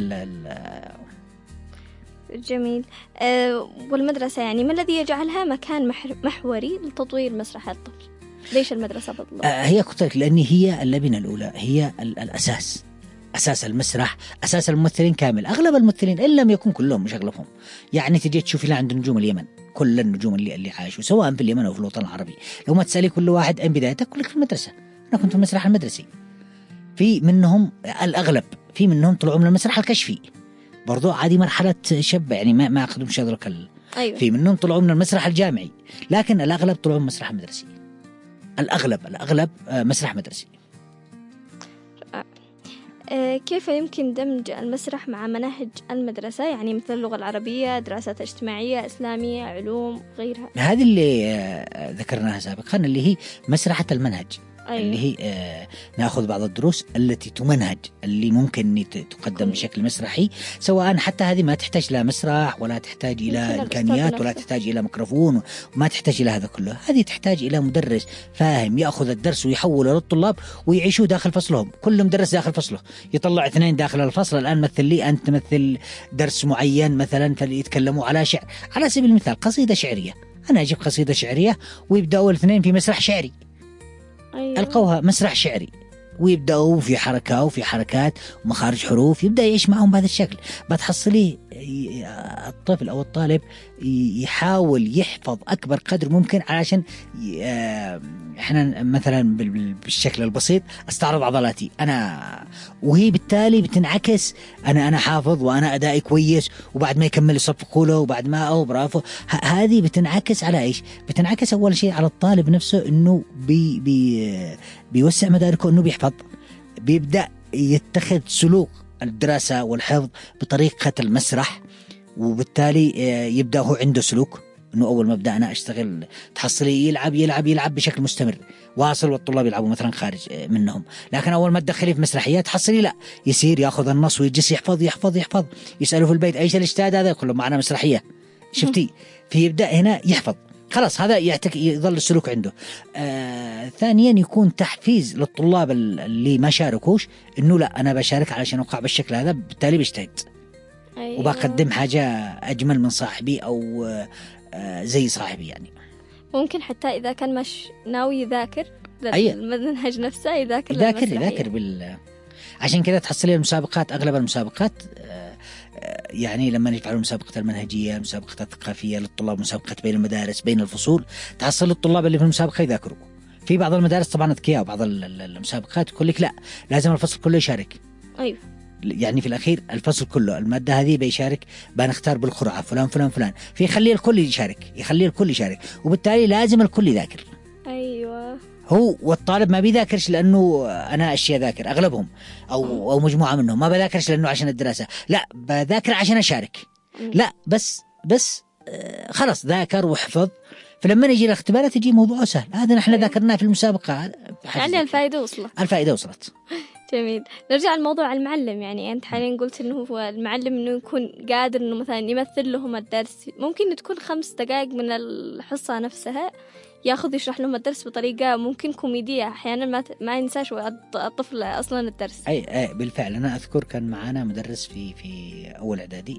Speaker 1: جميل. والمدرسة يعني ما الذي يجعلها مكان محوري لتطوير مسرح الطفل؟ ليش المدرسة بالضبط؟
Speaker 5: هي كتلك، لأن هي اللبنة الأولى، هي الأساس، أساس المسرح، أساس الممثلين كامل. أغلب الممثلين إن لم يكن كلهم، مش أغلبهم. يعني تجي تشوفي عند نجوم اليمن، كل النجوم اللي عاشوا سواء في اليمن أو في الوطن العربي، لو ما تسألي كل واحد أين بدايتك كلك في المدرسة. أنا كنت في المسرح المدرسي. في منهم الأغلب، في منهم طلعوا من المسرح الكشفي برضو عادي، مرحلة شاب يعني ما أخذوا مش أدرك.
Speaker 1: أيوة.
Speaker 5: في منهم طلعوا من المسرح الجامعي، لكن الأغلب طلعوا من المسرح المدرسي. الأغلب مسرح مدرسي.
Speaker 1: كيف يمكن دمج المسرح مع مناهج المدرسة، يعني مثل اللغة العربية، دراسات اجتماعية، إسلامية، علوم، غيرها؟
Speaker 5: هذه اللي ذكرناها سابقا اللي هي مسرحة المنهج.
Speaker 1: أيوة.
Speaker 5: اللي هي نأخذ بعض الدروس التي تمنهج، اللي ممكن تقدم بشكل مسرحي، سواء حتى هذه ما تحتاج لا مسرح ولا تحتاج إلى إمكانيات ولا تحتاج إلى ميكروفون وما تحتاج إلى هذا كله. هذه تحتاج إلى مدرس فاهم يأخذ الدرس ويحوله للطلاب ويعيشوا داخل فصلهم. كل مدرس داخل فصله يطلع 2 داخل الفصل، الآن مثل لي أنت مثل درس معين مثلا فليتكلموا على شعر، على سبيل المثال قصيدة شعرية، أنا أجيب قصيدة شعرية ويبدأوا الاثنين في مسرح شعري.
Speaker 1: أيوة.
Speaker 5: ألقوها مسرح شعري ويبدأوا في حركة وفي حركات ومخارج حروف، يبدأ يعيش معهم بهذا الشكل. بتحصلي الطفل أو الطالب يحاول يحفظ أكبر قدر ممكن، علشان إحنا مثلا بالشكل البسيط استعرض عضلاتي أنا، وهي بالتالي بتنعكس أنا حافظ وأنا أدائي كويس، وبعد ما يكمل يصفقوا له وبعد ما برافو. هذه بتنعكس على إيش؟ بتنعكس أول شيء على الطالب نفسه، إنه بيوسع مداركه، إنه بيحفظ، بيبدأ يتخذ سلوك الدراسة والحفظ بطريقة المسرح، وبالتالي يبدأ هو عنده سلوك إنه أول ما أبدأ أنا أشتغل تحصلي يلعب بشكل مستمر واصل، والطلاب يلعبوا مثلا خارج منهم. لكن أول ما تدخلي في مسرحيات تحصلي لا، يصير يأخذ النص ويجلس يحفظ يسأله في البيت أيش الاجتهاد هذا، كله معنا مسرحية شفتي، فيبدأ هنا يحفظ، خلاص هذا يظل السلوك عنده. ثانيا يكون تحفيز للطلاب اللي ما شاركوش، إنه لا أنا بشارك علشان أوقع بالشكل هذا، بالتالي بجتهد.
Speaker 1: أيوة.
Speaker 5: وبقدم حاجة أجمل من صاحبي أو زي صاحبي يعني.
Speaker 1: ممكن حتى إذا كان مش ناوي يذاكر المنهج نفسه يذاكر
Speaker 5: عشان كذا تحصلي المسابقات، أغلب المسابقات يعني لما يفعلوا مسابقة المنهجية، مسابقة الثقافية للطلاب، مسابقة بين المدارس بين الفصول، تحصل الطلاب اللي في المسابقة يذاكروا. في بعض المدارس طبعا أذكياء، وبعض المسابقات يقول لك لا لازم الفصل كله يشارك.
Speaker 1: أيوة.
Speaker 5: يعني في الأخير الفصل كله المادة هذه بيشارك، بنختار بالقرعة فلان فيخلي الكل يشارك، وبالتالي لازم الكل يذاكر.
Speaker 1: أيوة.
Speaker 5: هو والطالب ما بيذاكرش لأنه أنا أشياء ذاكر، أغلبهم أو مجموعة منهم ما بذاكرش لأنه عشان الدراسة، لا بذاكر عشان أشارك. لا بس خلاص ذاكر وحفظ، فلما نجي الاختبارات يجي موضوع سهل. هذا نحن ذاكرناه في المسابقة،
Speaker 1: يعني الفائدة وصلت.
Speaker 2: جميل.
Speaker 1: نرجع لموضوع المعلم. يعني أنت حاليا قلت إنه هو المعلم إنه يكون قادر إنه مثلا يمثل لهم الدرس، ممكن تكون 5 دقائق من الحصة نفسها ياخذ يشرح لهم الدرس بطريقة ممكن كوميدية، أحيانا ما ينساش الطفل أصلا الدرس.
Speaker 5: أي بالفعل. أنا أذكر كان معنا مدرس في أول إعدادي،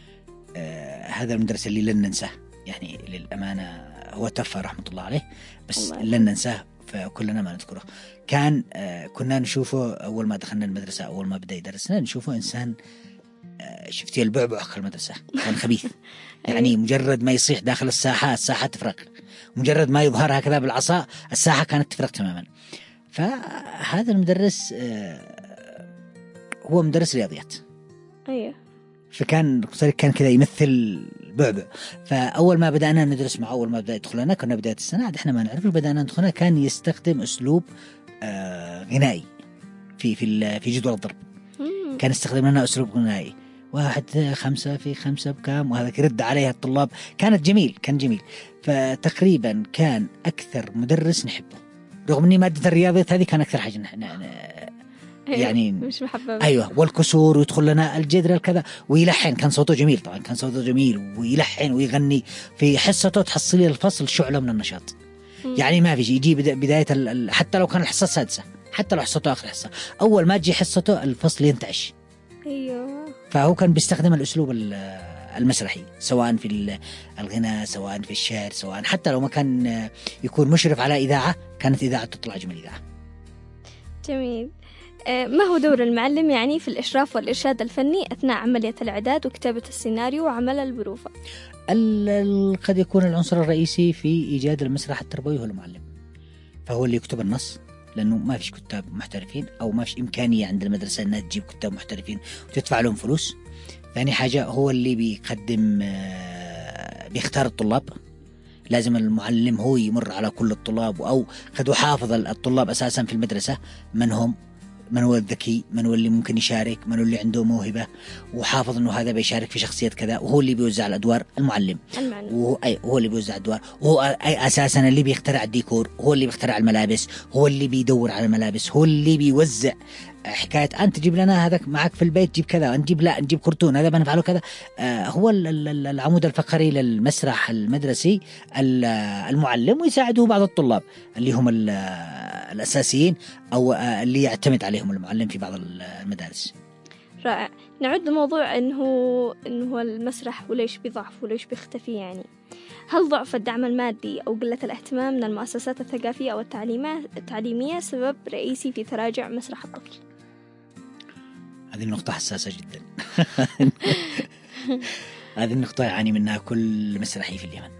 Speaker 5: هذا المدرس اللي لن ننساه، يعني للأمانة هو توفى رحمة الله عليه، بس لن ننساه فكلنا ما نذكره. كان كنا نشوفه أول ما دخلنا المدرسة، أول ما بدأ يدرسنا نشوفه إنسان شفتي البعبع في المدرسة، كان خبيث. يعني مجرد ما يصيح داخل الساحة تفرق، مجرد ما يظهر هكذا بالعصا الساحة كانت تفرق تماما. فهذا المدرس هو مدرس رياضيات.
Speaker 1: أيوه.
Speaker 5: فكان كذا يمثل بعبع. فأول ما بدأنا ندرس معه، أول ما بدأ يدخلنا كنا بداية السنة، إحنا ما نعرف، بدأنا ندخلنا كان يستخدم أسلوب غنائي في جدول الضرب. كان يستخدم لنا أسلوب غنائي، 1 5 في 5 بكام، وهذا يرد عليها الطلاب. كان جميل. فتقريبا كان أكثر مدرس نحبه، رغم أني مادة الرياضيات هذه كان أكثر حاجة يعني
Speaker 1: مش محببة.
Speaker 5: أيوة، والكسور، ويدخل لنا الجدر الكذا، ويلحن. كان صوته جميل طبعا، كان صوته جميل، ويلحن ويغني في حصته، تحصلي الفصل شعلة من النشاط. يعني ما في شيء يجي بداية حتى لو كان الحصة السادسة، حتى لو حصته آخر حصة، أول ما تجي حصته الفصل ينتعش.
Speaker 1: أيوة.
Speaker 5: فهو كان بيستخدم الأسلوب المسرحي، سواء في الغناء، سواء في الشعر، سواء حتى لو ما كان يكون مشرف على إذاعة، كانت إذاعة تطلع جميل إذاعة.
Speaker 1: جميل. ما هو دور المعلم يعني في الإشراف والإرشاد الفني أثناء عملية الإعداد وكتابة السيناريو وعمل البروفة؟
Speaker 5: قد يكون العنصر الرئيسي في إيجاد المسرح التربوي هو المعلم، فهو اللي يكتب النص، لأنه ما فيش كتاب محترفين، أو ما فيش إمكانية عند المدرسة أنها تجيب كتاب محترفين وتدفع لهم فلوس. ثاني حاجة هو اللي بيختار الطلاب. لازم المعلم هو يمر على كل الطلاب، أو قد يحافظ الطلاب أساسا في المدرسة من هم، من هو الذكي، من هو اللي ممكن يشارك، من هو اللي عنده موهبة وحافظ إنه هذا بيشارك في شخصية كذا، وهو اللي بيوزع الأدوار. المعلم هو اللي بيوزع الأدوار، وهو أساسا اللي بيخترع الديكور، هو اللي بيخترع الملابس، هو اللي بيدور على الملابس، هو اللي بيوزع. حكاية أنت تجيب لنا هذا معك في البيت، جيب كذا، نجيب كرتون، هذا بنفعله كذا. هو العمود الفقري للمسرح المدرسي المعلم، ويساعده بعض الطلاب اللي هم الأساسيين أو اللي يعتمد عليهم المعلم في بعض المدارس.
Speaker 1: رائع. نعد موضوع إنه المسرح وليش بيضعف وليش بيختفي. يعني هل ضعف الدعم المادي أو قلة الاهتمام من المؤسسات الثقافية أو التعليمية سبب رئيسي في تراجع مسرح الطفل؟
Speaker 5: هذه النقطة حساسة جدا. هذه النقطة يعاني منها كل مسرحي في اليمن.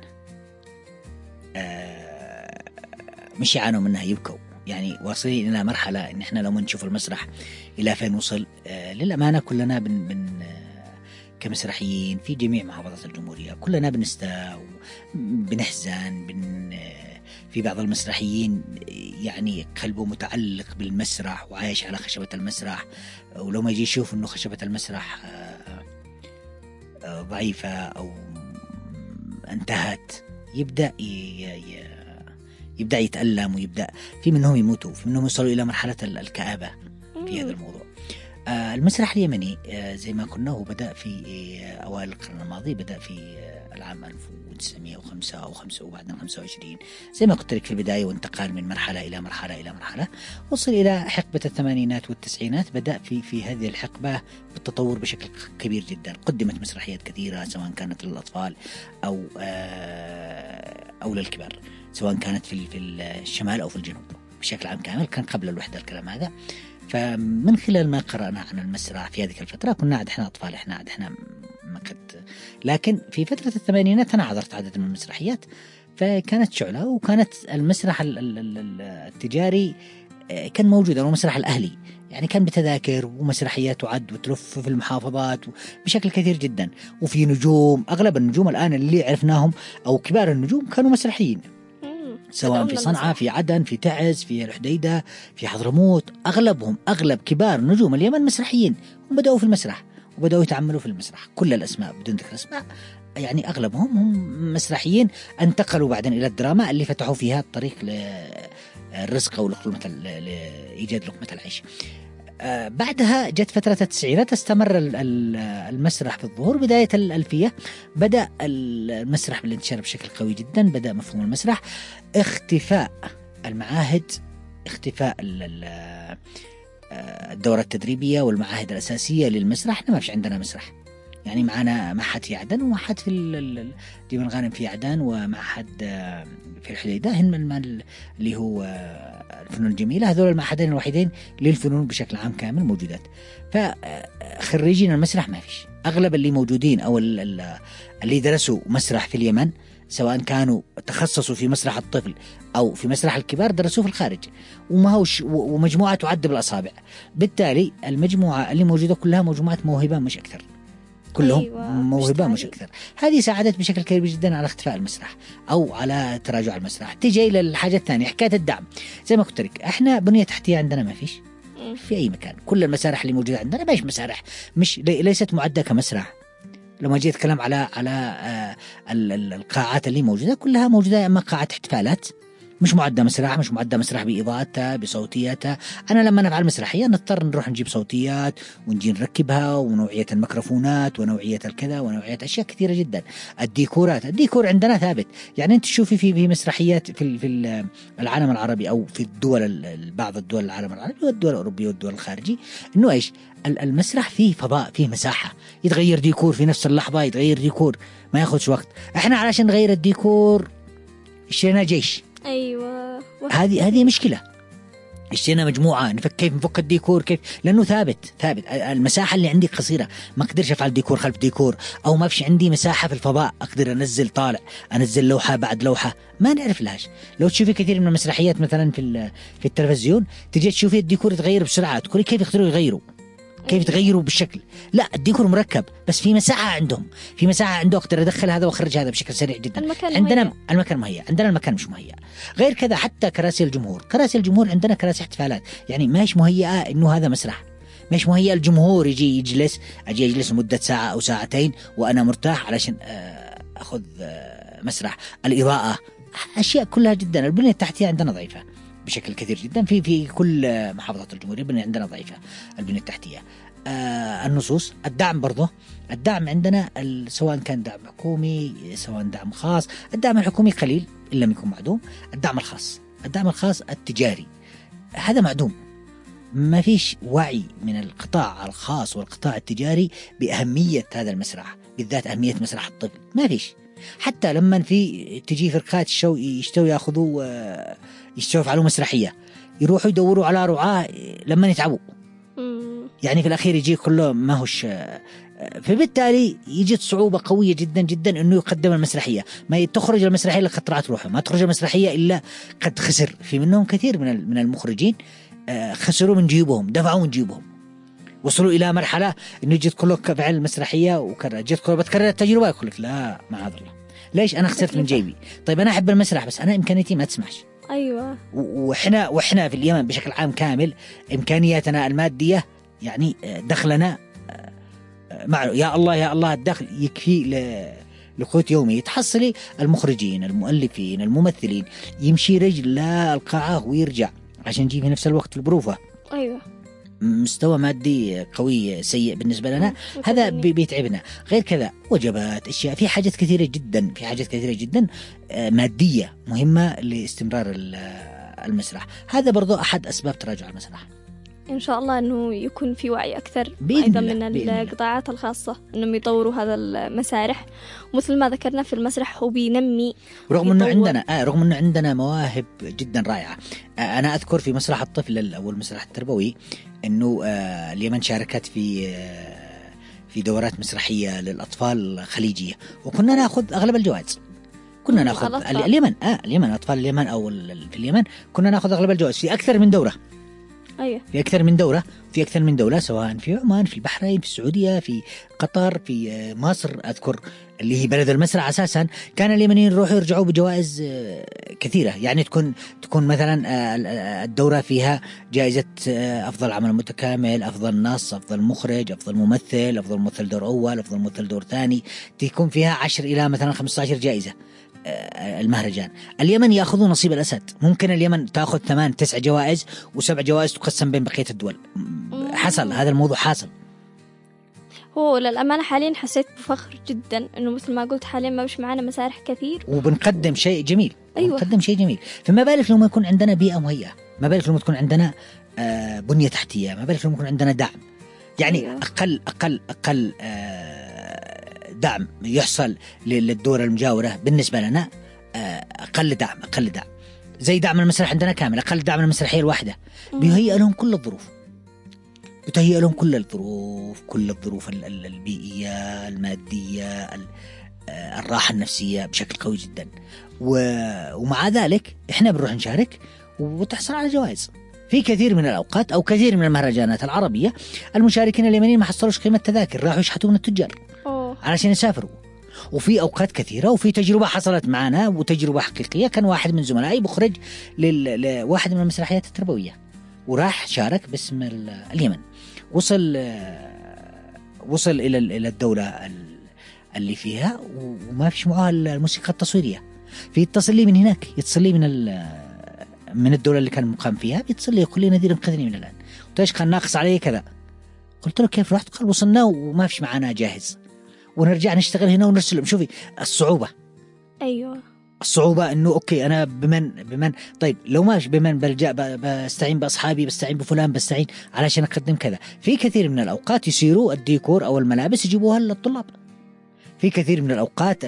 Speaker 5: مش يعانوا منها، يبكوا. يعني واصلين إلى مرحلة إن إحنا لما نشوف المسرح إلى فين وصل، للأمانة كلنا كمسرحيين في جميع محافظات الجمهورية كلنا بنستاء وبنحزن. في بعض المسرحيين يعني قلبه متعلق بالمسرح وعايش على خشبة المسرح، ولو ما يجي يشوف إنه خشبة المسرح ضعيفة أو انتهت يبدأ يتألم، ويبدأ في منهم يموتوا، في منهم يوصلوا إلى مرحلة الكآبة في هذا الموضوع. المسرح اليمني زي ما قلنا هو بدأ في أوائل القرن الماضي، بدأ في العام 1905 أو 5 وبعدين 25 زي ما قلت لك في البداية، وانتقل من مرحلة إلى مرحلة، وصل إلى حقبة الثمانينات والتسعينات. بدأ في هذه الحقبة بالتطور بشكل كبير جدا. قدمت مسرحيات كثيرة سواء كانت للأطفال أو للكبار، سواء كانت في الشمال أو في الجنوب بشكل عام كامل. كان قبل الوحدة الكلام هذا. فمن خلال ما قرأنا عن المسرح في هذه الفترة كنا عاد إحنا أطفال، إحنا ما قد، لكن في فترة الثمانينات أنا حضرت عدد من المسرحيات، فكانت شعلة. وكانت المسرح التجاري كان موجود، أو المسرح الأهلي يعني كان بتذاكر ومسرحيات تعد وتلف في المحافظات بشكل كثير جدا. وفي نجوم، أغلب النجوم الآن اللي عرفناهم أو كبار النجوم كانوا مسرحيين، سواء في صنعاء، في عدن، في تعز، في الحديدة، في حضرموت. أغلب كبار نجوم اليمن مسرحيين، هم بدأوا في المسرح وبدأوا يتعملوا في المسرح. كل الأسماء بدون ذكر أسماء يعني أغلبهم هم مسرحيين، انتقلوا بعدين إلى الدراما اللي فتحوا فيها الطريق للرزق أو لإيجاد لقمة العيش. بعدها جت فترة التسعينات، استمر المسرح في الظهور. بداية الألفية بدأ المسرح بالانتشار بشكل قوي جدا. بدأ مفهوم المسرح، اختفاء المعاهد، اختفاء الدورة التدريبية والمعاهد الأساسية للمسرح. احنا ما فيش عندنا مسرح. يعني معنا معهد في عدن ومعهد في ديوان الغانم في عدن ومعهد في الحديدة، اللي هو الفنون الجميلة. هذول المعهدين الوحيدين للفنون بشكل عام كامل موجودات. فخريجين المسرح ما فيش. أغلب اللي موجودين أو اللي درسوا مسرح في اليمن، سواء كانوا تخصصوا في مسرح الطفل أو في مسرح الكبار، درسوه في الخارج، ومجموعة تعد بالأصابع. بالتالي المجموعة اللي موجودة كلها مجموعة موهبة مش أكثر، كلهم موهبة مش أكثر. هذه ساعدت بشكل كبير جدا على اختفاء المسرح أو على تراجع المسرح. تيجي إلى الحاجة الثانية، حكاية الدعم. زي ما قلت لك، إحنا بنية تحتية عندنا ما فيش في أي مكان. كل المسارح اللي موجودة عندنا باش مسارح ليست معدة كمسرح. لما جيت أتكلم على القاعات اللي موجودة، كلها موجودة إما قاعة احتفالات، مش معدة مسرح بإضاءتها بصوتياتها. أنا لما نفعل مسرحية نضطر نروح نجيب صوتيات ونجي نركبها، ونوعية الميكروفونات ونوعية الكذا ونوعية أشياء كثيرة جدا. الديكور عندنا ثابت. يعني أنت تشوفي في مسرحيات في العالم العربي أو في بعض الدول العالم العربي والدول الأوروبية والدول الخارجية، إنه إيش المسرح فيه فضاء، فيه مساحة، يتغير ديكور في نفس اللحظة، يتغير ديكور ما ياخذش وقت. إحنا علشان نغير الديكور اشترينا جيش.
Speaker 1: أيوة،
Speaker 5: هذه مشكلة. اشترينا مجموعة كيف نفك الديكور، كيف، لأنه ثابت. المساحة اللي عندي قصيرة، ما أقدرش أفعل ديكور خلف ديكور، أو ما فيش عندي مساحة في الفضاء أقدر أنزل لوحة بعد لوحة، ما نعرف لهاش. لو تشوفي كثير من المسرحيات مثلا في التلفزيون، تجي تشوفي الديكور يتغير بسرعة، تقولي كيف يقدروا يغيروا؟ كيف تغيروا بالشكل. لا، الديكور مركب بس في مساحة عندهم، في مساحة عنده أقدر أدخل هذا وأخرج هذا بشكل سريع جدا. عندنا المكان مهيأ، عندنا المكان مش مهيأ. غير كذا حتى كراسي الجمهور، كراسي الجمهور عندنا كراسي احتفالات، يعني ماهيش مهيئة إنه هذا مسرح، مش مهيئة الجمهور يجي يجلس، أجي أجلس لمدة ساعة أو ساعتين وأنا مرتاح علشان أخذ مسرح. الإضاءة، أشياء كلها جدا. البنية التحتية عندنا ضعيفة بشكل كثير جدا، في كل محافظات الجمهورية البنية عندنا ضعيفة البنية التحتية. النصوص، الدعم برضه، الدعم عندنا سواء كان دعم حكومي سواء دعم خاص. الدعم الحكومي قليل إن لم يكن معدوم. الدعم الخاص التجاري هذا معدوم. ما فيش وعي من القطاع الخاص والقطاع التجاري بأهمية هذا المسرح، بالذات أهمية مسرح الطفل. ما فيش. حتى لما تجي فرقات يشتوا ياخذوا يشتوا يفعلوا مسرحية، يروحوا يدوروا على رعاة لما يتعبوا، يعني في الأخير يجي كله ما هوش. فبالتالي يجد صعوبة قوية جدا جدا إنه يقدم المسرحية. ما تخرج المسرحية إلا قد طلعت روحه، ما تخرج المسرحية إلا قد خسر. في منهم كثير من المخرجين خسروا من جيوبهم، دفعوا من جيوبهم، وصلوا إلى مرحلة إنه يجد كله فعل المسرحية وكرر، جد كله بتكرر التجربة، يقول لك لا معاذ الله، ليش أنا خسرت من جيبي؟ طيب أنا أحب المسرح بس أنا إمكانيتي ما تسمحش.
Speaker 1: أيوة.
Speaker 5: وإحنا في اليمن بشكل عام كامل إمكانياتنا المادية يعني دخلنا يا الله الدخل يكفي لقوت يومي. تحصلي المخرجين المؤلفين الممثلين يمشي رجل لا القاعة ويرجع عشان يجي في نفس الوقت في البروفة.
Speaker 1: أيوة.
Speaker 5: مستوى مادي قوي سيء بالنسبة لنا، هذا بيتعبنا. غير كذا وجبات، أشياء، في حاجات كثيرة جدا مادية مهمة لاستمرار المسرح. هذا برضو أحد أسباب تراجع المسرح.
Speaker 1: إن شاء الله أنه يكون في وعي أكثر أيضا من القطاعات الخاصة أنهم يطوروا هذا المسارح، ومثل ما ذكرنا في المسرح هو بينمي. رغم
Speaker 5: أنه عندنا مواهب جدا رائعة. أنا أذكر في مسرح الطفل أو المسرح التربوي أنه اليمن شاركت في دورات مسرحية للأطفال خليجية، وكنا نأخذ أغلب الجوائز. كنا نأخذ اليمن أطفال اليمن أو في اليمن كنا نأخذ أغلب الجوائز في أكثر من دورة.
Speaker 1: أيوة.
Speaker 5: في أكثر من دولة سواء في عمان، في البحرين، في السعودية، في قطر، في مصر. أذكر اللي هي بلد المسرح أساسا كان اليمنيين يروحوا يرجعوا بجوائز كثيرة. يعني تكون مثلا الدورة فيها جائزة أفضل عمل متكامل، أفضل نص، أفضل مخرج، أفضل ممثل دور أول، أفضل ممثل دور ثاني. تكون فيها 10 إلى مثلا 15 جائزة. المهرجان اليمن يأخذوا نصيب الأسد. ممكن اليمن تأخذ 8-9 جوائز و7 جوائز تقسم بين بقية الدول. حصل هذا الموضوع، حاصل.
Speaker 1: هو للأمانة حاليا حسيت بفخر جدا إنه مثل ما قلت حاليا ما بش معنا مسارح كثير
Speaker 5: وبنقدم شيء جميل.
Speaker 1: أيوة.
Speaker 5: بنقدم شيء جميل. فما بالك لو ما يكون عندنا بيئة مهيئة، ما بالك لو ما تكون عندنا بنية تحتية، ما بالك لو ما يكون عندنا دعم. يعني أيوة. أقل دعم يحصل للدورة المجاورة بالنسبة لنا أقل دعم زي دعم المسرح عندنا كامل. أقل دعم المسرحية الواحدة بيهيئ لهم كل الظروف، بتهيئ لهم كل الظروف البيئية، المادية، الراحة النفسية بشكل قوي جدا. ومع ذلك إحنا بنروح نشارك وتحصل على جوائز. في كثير من الأوقات أو كثير من المهرجانات العربية المشاركين اليمنيين ما حصلوش قيمة تذاكر، راحوا يشحتوا من التجار علشان يسافروا. وفي أوقات كثيرة، وفي تجربة حصلت معنا وتجربة حقيقية. كان واحد من زملائي مخرج لواحد من المسرحيات التربوية وراح شارك باسم اليمن. وصل إلى الدولة اللي فيها وما فيش معها الموسيقى التصويرية. في يتصل لي من هناك، يتصل لي من الدولة اللي كان مقام فيها، يتصل لي يقول لي نذير انقذني من الآن. قلت ايش كان ناقص علي كذا؟ قلت له كيف رحت؟ قال وصلنا وما فيش معنا جاهز ونرجع نشتغل هنا ونرسل. شوفي الصعوبة.
Speaker 1: أيوة.
Speaker 5: الصعوبة إنه أوكي أنا بمن طيب لو ماش بمن برجع بستعين بأصحابي، بستعين بفلان، بستعين علشان أقدم كذا. في كثير من الأوقات يصيروا الديكور أو الملابس يجيبوها للطلاب. في كثير من الأوقات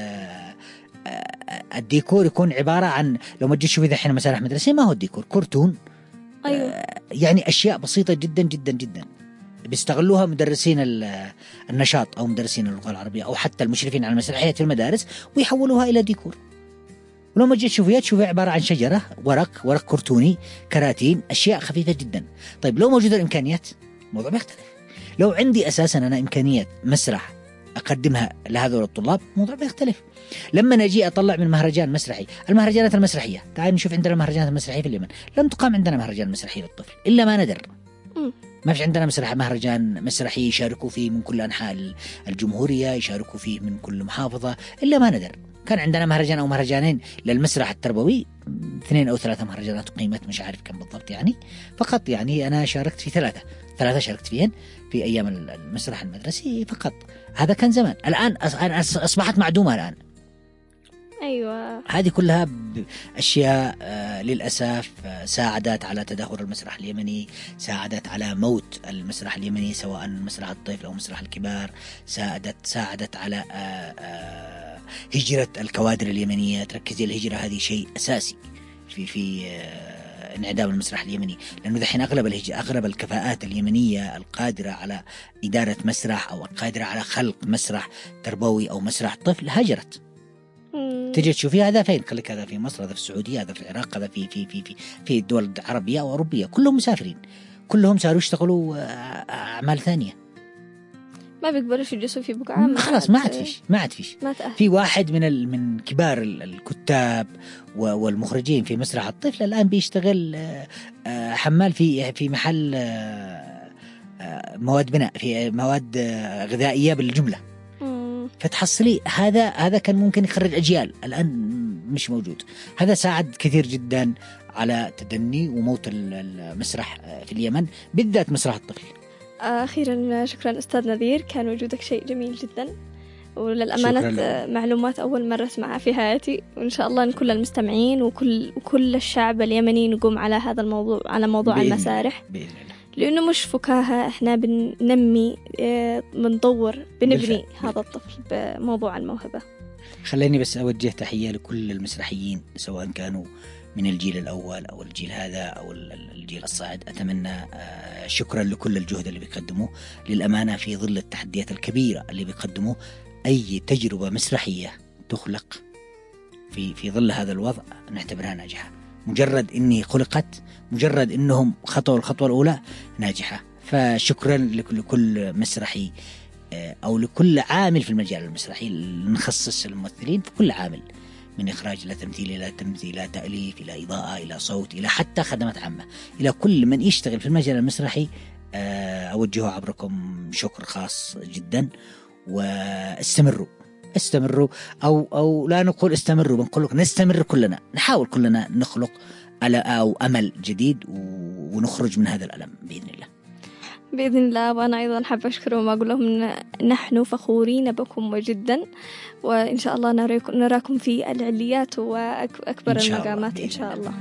Speaker 5: الديكور يكون عبارة عن، لو ما تجي تشوفي ذحين مسارح مدرسية ما هو الديكور، كرتون.
Speaker 1: أيوة.
Speaker 5: يعني أشياء بسيطة جدا جدا جدا بيستغلوها مدرسين النشاط أو مدرسين اللغة العربية أو حتى المشرفين على المسرحيات في المدارس، ويحولوها إلى ديكور. ولو ما جيت تشوفيها عبارة عن شجرة، ورق كرتوني، كراتين، أشياء خفيفة جدا. طيب لو موجودة الإمكانيات الموضوع بيختلف. لو عندي أساسا أنا إمكانية مسرح أقدمها لهذول الطلاب الموضوع بيختلف. لما نجي أطلع من مهرجان مسرحي، المهرجانات المسرحية، تعال نشوف عندنا المهرجانات المسرحية في اليمن، لم تقام عندنا مهرجان مسرحي للطفل إلا ما ندر. ما في عندنا مهرجان مسرحي يشاركوا فيه من كل أنحاء الجمهورية، يشاركوا فيه من كل محافظة إلا ما ندر. كان عندنا مهرجان أو مهرجانين للمسرح التربوي، 2 أو 3 مهرجانات قيمت مش عارف كم بالضبط يعني، فقط يعني أنا شاركت في 3 شاركت فيهن في أيام المسرح المدرسي فقط. هذا كان زمان. الآن أصبحت معدومة الآن.
Speaker 1: أيوة،
Speaker 5: هذه كلها أشياء للأسف ساعدت على تدهور المسرح اليمني، ساعدت على موت المسرح اليمني سواء مسرح الطفل أو مسرح الكبار، ساعدت على هجرة الكوادر اليمنية. تركزي الهجرة هذه شيء أساسي في انعدام المسرح اليمني، لأنه دحين أغلب الكفاءات اليمنية القادرة على إدارة مسرح أو القادرة على خلق مسرح تربوي أو مسرح طفل هاجرت. تجي تشوفي هذا فين؟ خليك هذا في مصر، هذا في السعودية، هذا في العراق، هذا في الدول العربية أو أوروبية، كلهم مسافرين، كلهم صاروا يشتغلوا أعمال ثانية.
Speaker 1: ما بيقبلوش يجلسوا في بقعة،
Speaker 5: خلاص ما عاد فيش. في واحد من كبار الكتاب والمخرجين في مسرح الطفل الآن بيشتغل حمال في محل مواد بناء، في مواد غذائية بالجملة. فتحصلي هذا كان ممكن يخرج أجيال، الآن مش موجود. هذا ساعد كثير جدا على تدني وموت المسرح في اليمن، بالذات مسرح الطفل.
Speaker 1: أخيرا شكرا أستاذ نذير، كان وجودك شيء جميل جدا، وللأمانة معلومات أول مرة أسمعها في حياتي، وإن شاء الله كل المستمعين وكل الشعب اليمني نقوم على هذا الموضوع، على موضوع المسارح بإذن الله. لأنه مش فكاهة، إحنا بننمي، بنطور، بنبني هذا الطفل بموضوع الموهبة.
Speaker 5: خليني بس أوجه تحية لكل المسرحيين سواء كانوا من الجيل الأول أو الجيل هذا أو الجيل الصاعد. أتمنى شكرا لكل الجهد اللي بيقدموه. للأمانة في ظل التحديات الكبيرة اللي بيقدموه، أي تجربة مسرحية تخلق في ظل هذا الوضع نعتبرها ناجحة. مجرد إني خلقت، مجرد إنهم خطوا الخطوة الأولى ناجحة. فشكرا لكل مسرحي أو لكل عامل في المجال المسرحي. نخصص الممثلين في كل عامل، من إخراج إلى تمثيل إلى تمثيل إلى تأليف إلى إضاءة إلى صوت إلى حتى خدمات عامة، إلى كل من يشتغل في المجال المسرحي أوجهه عبركم شكر خاص جدا. واستمروا أو لا نقول استمروا، بنقول لك نستمر كلنا، نحاول كلنا نخلق أو أمل جديد ونخرج من هذا الألم بإذن الله.
Speaker 1: وأنا أيضا حابة أشكرهم وأقول لهم نحن فخورين بكم جدا، وإن شاء الله نراكم في العليات وأكبر المقامات إن شاء الله.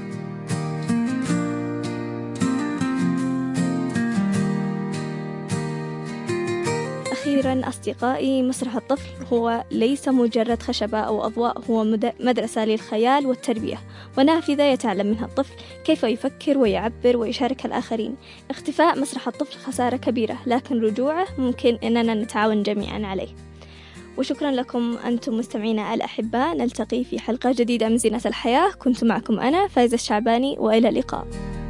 Speaker 1: أخيرا أصدقائي، مسرح الطفل هو ليس مجرد خشبة أو أضواء، هو مدرسة للخيال والتربية ونافذة يتعلم منها الطفل كيف يفكر ويعبر ويشارك الآخرين. اختفاء مسرح الطفل خسارة كبيرة، لكن رجوعه ممكن أننا نتعاون جميعا عليه. وشكرا لكم أنتم مستمعينا الأحباء، نلتقي في حلقة جديدة من زينة الحياة. كنت معكم أنا فايزة الشعباني، وإلى اللقاء.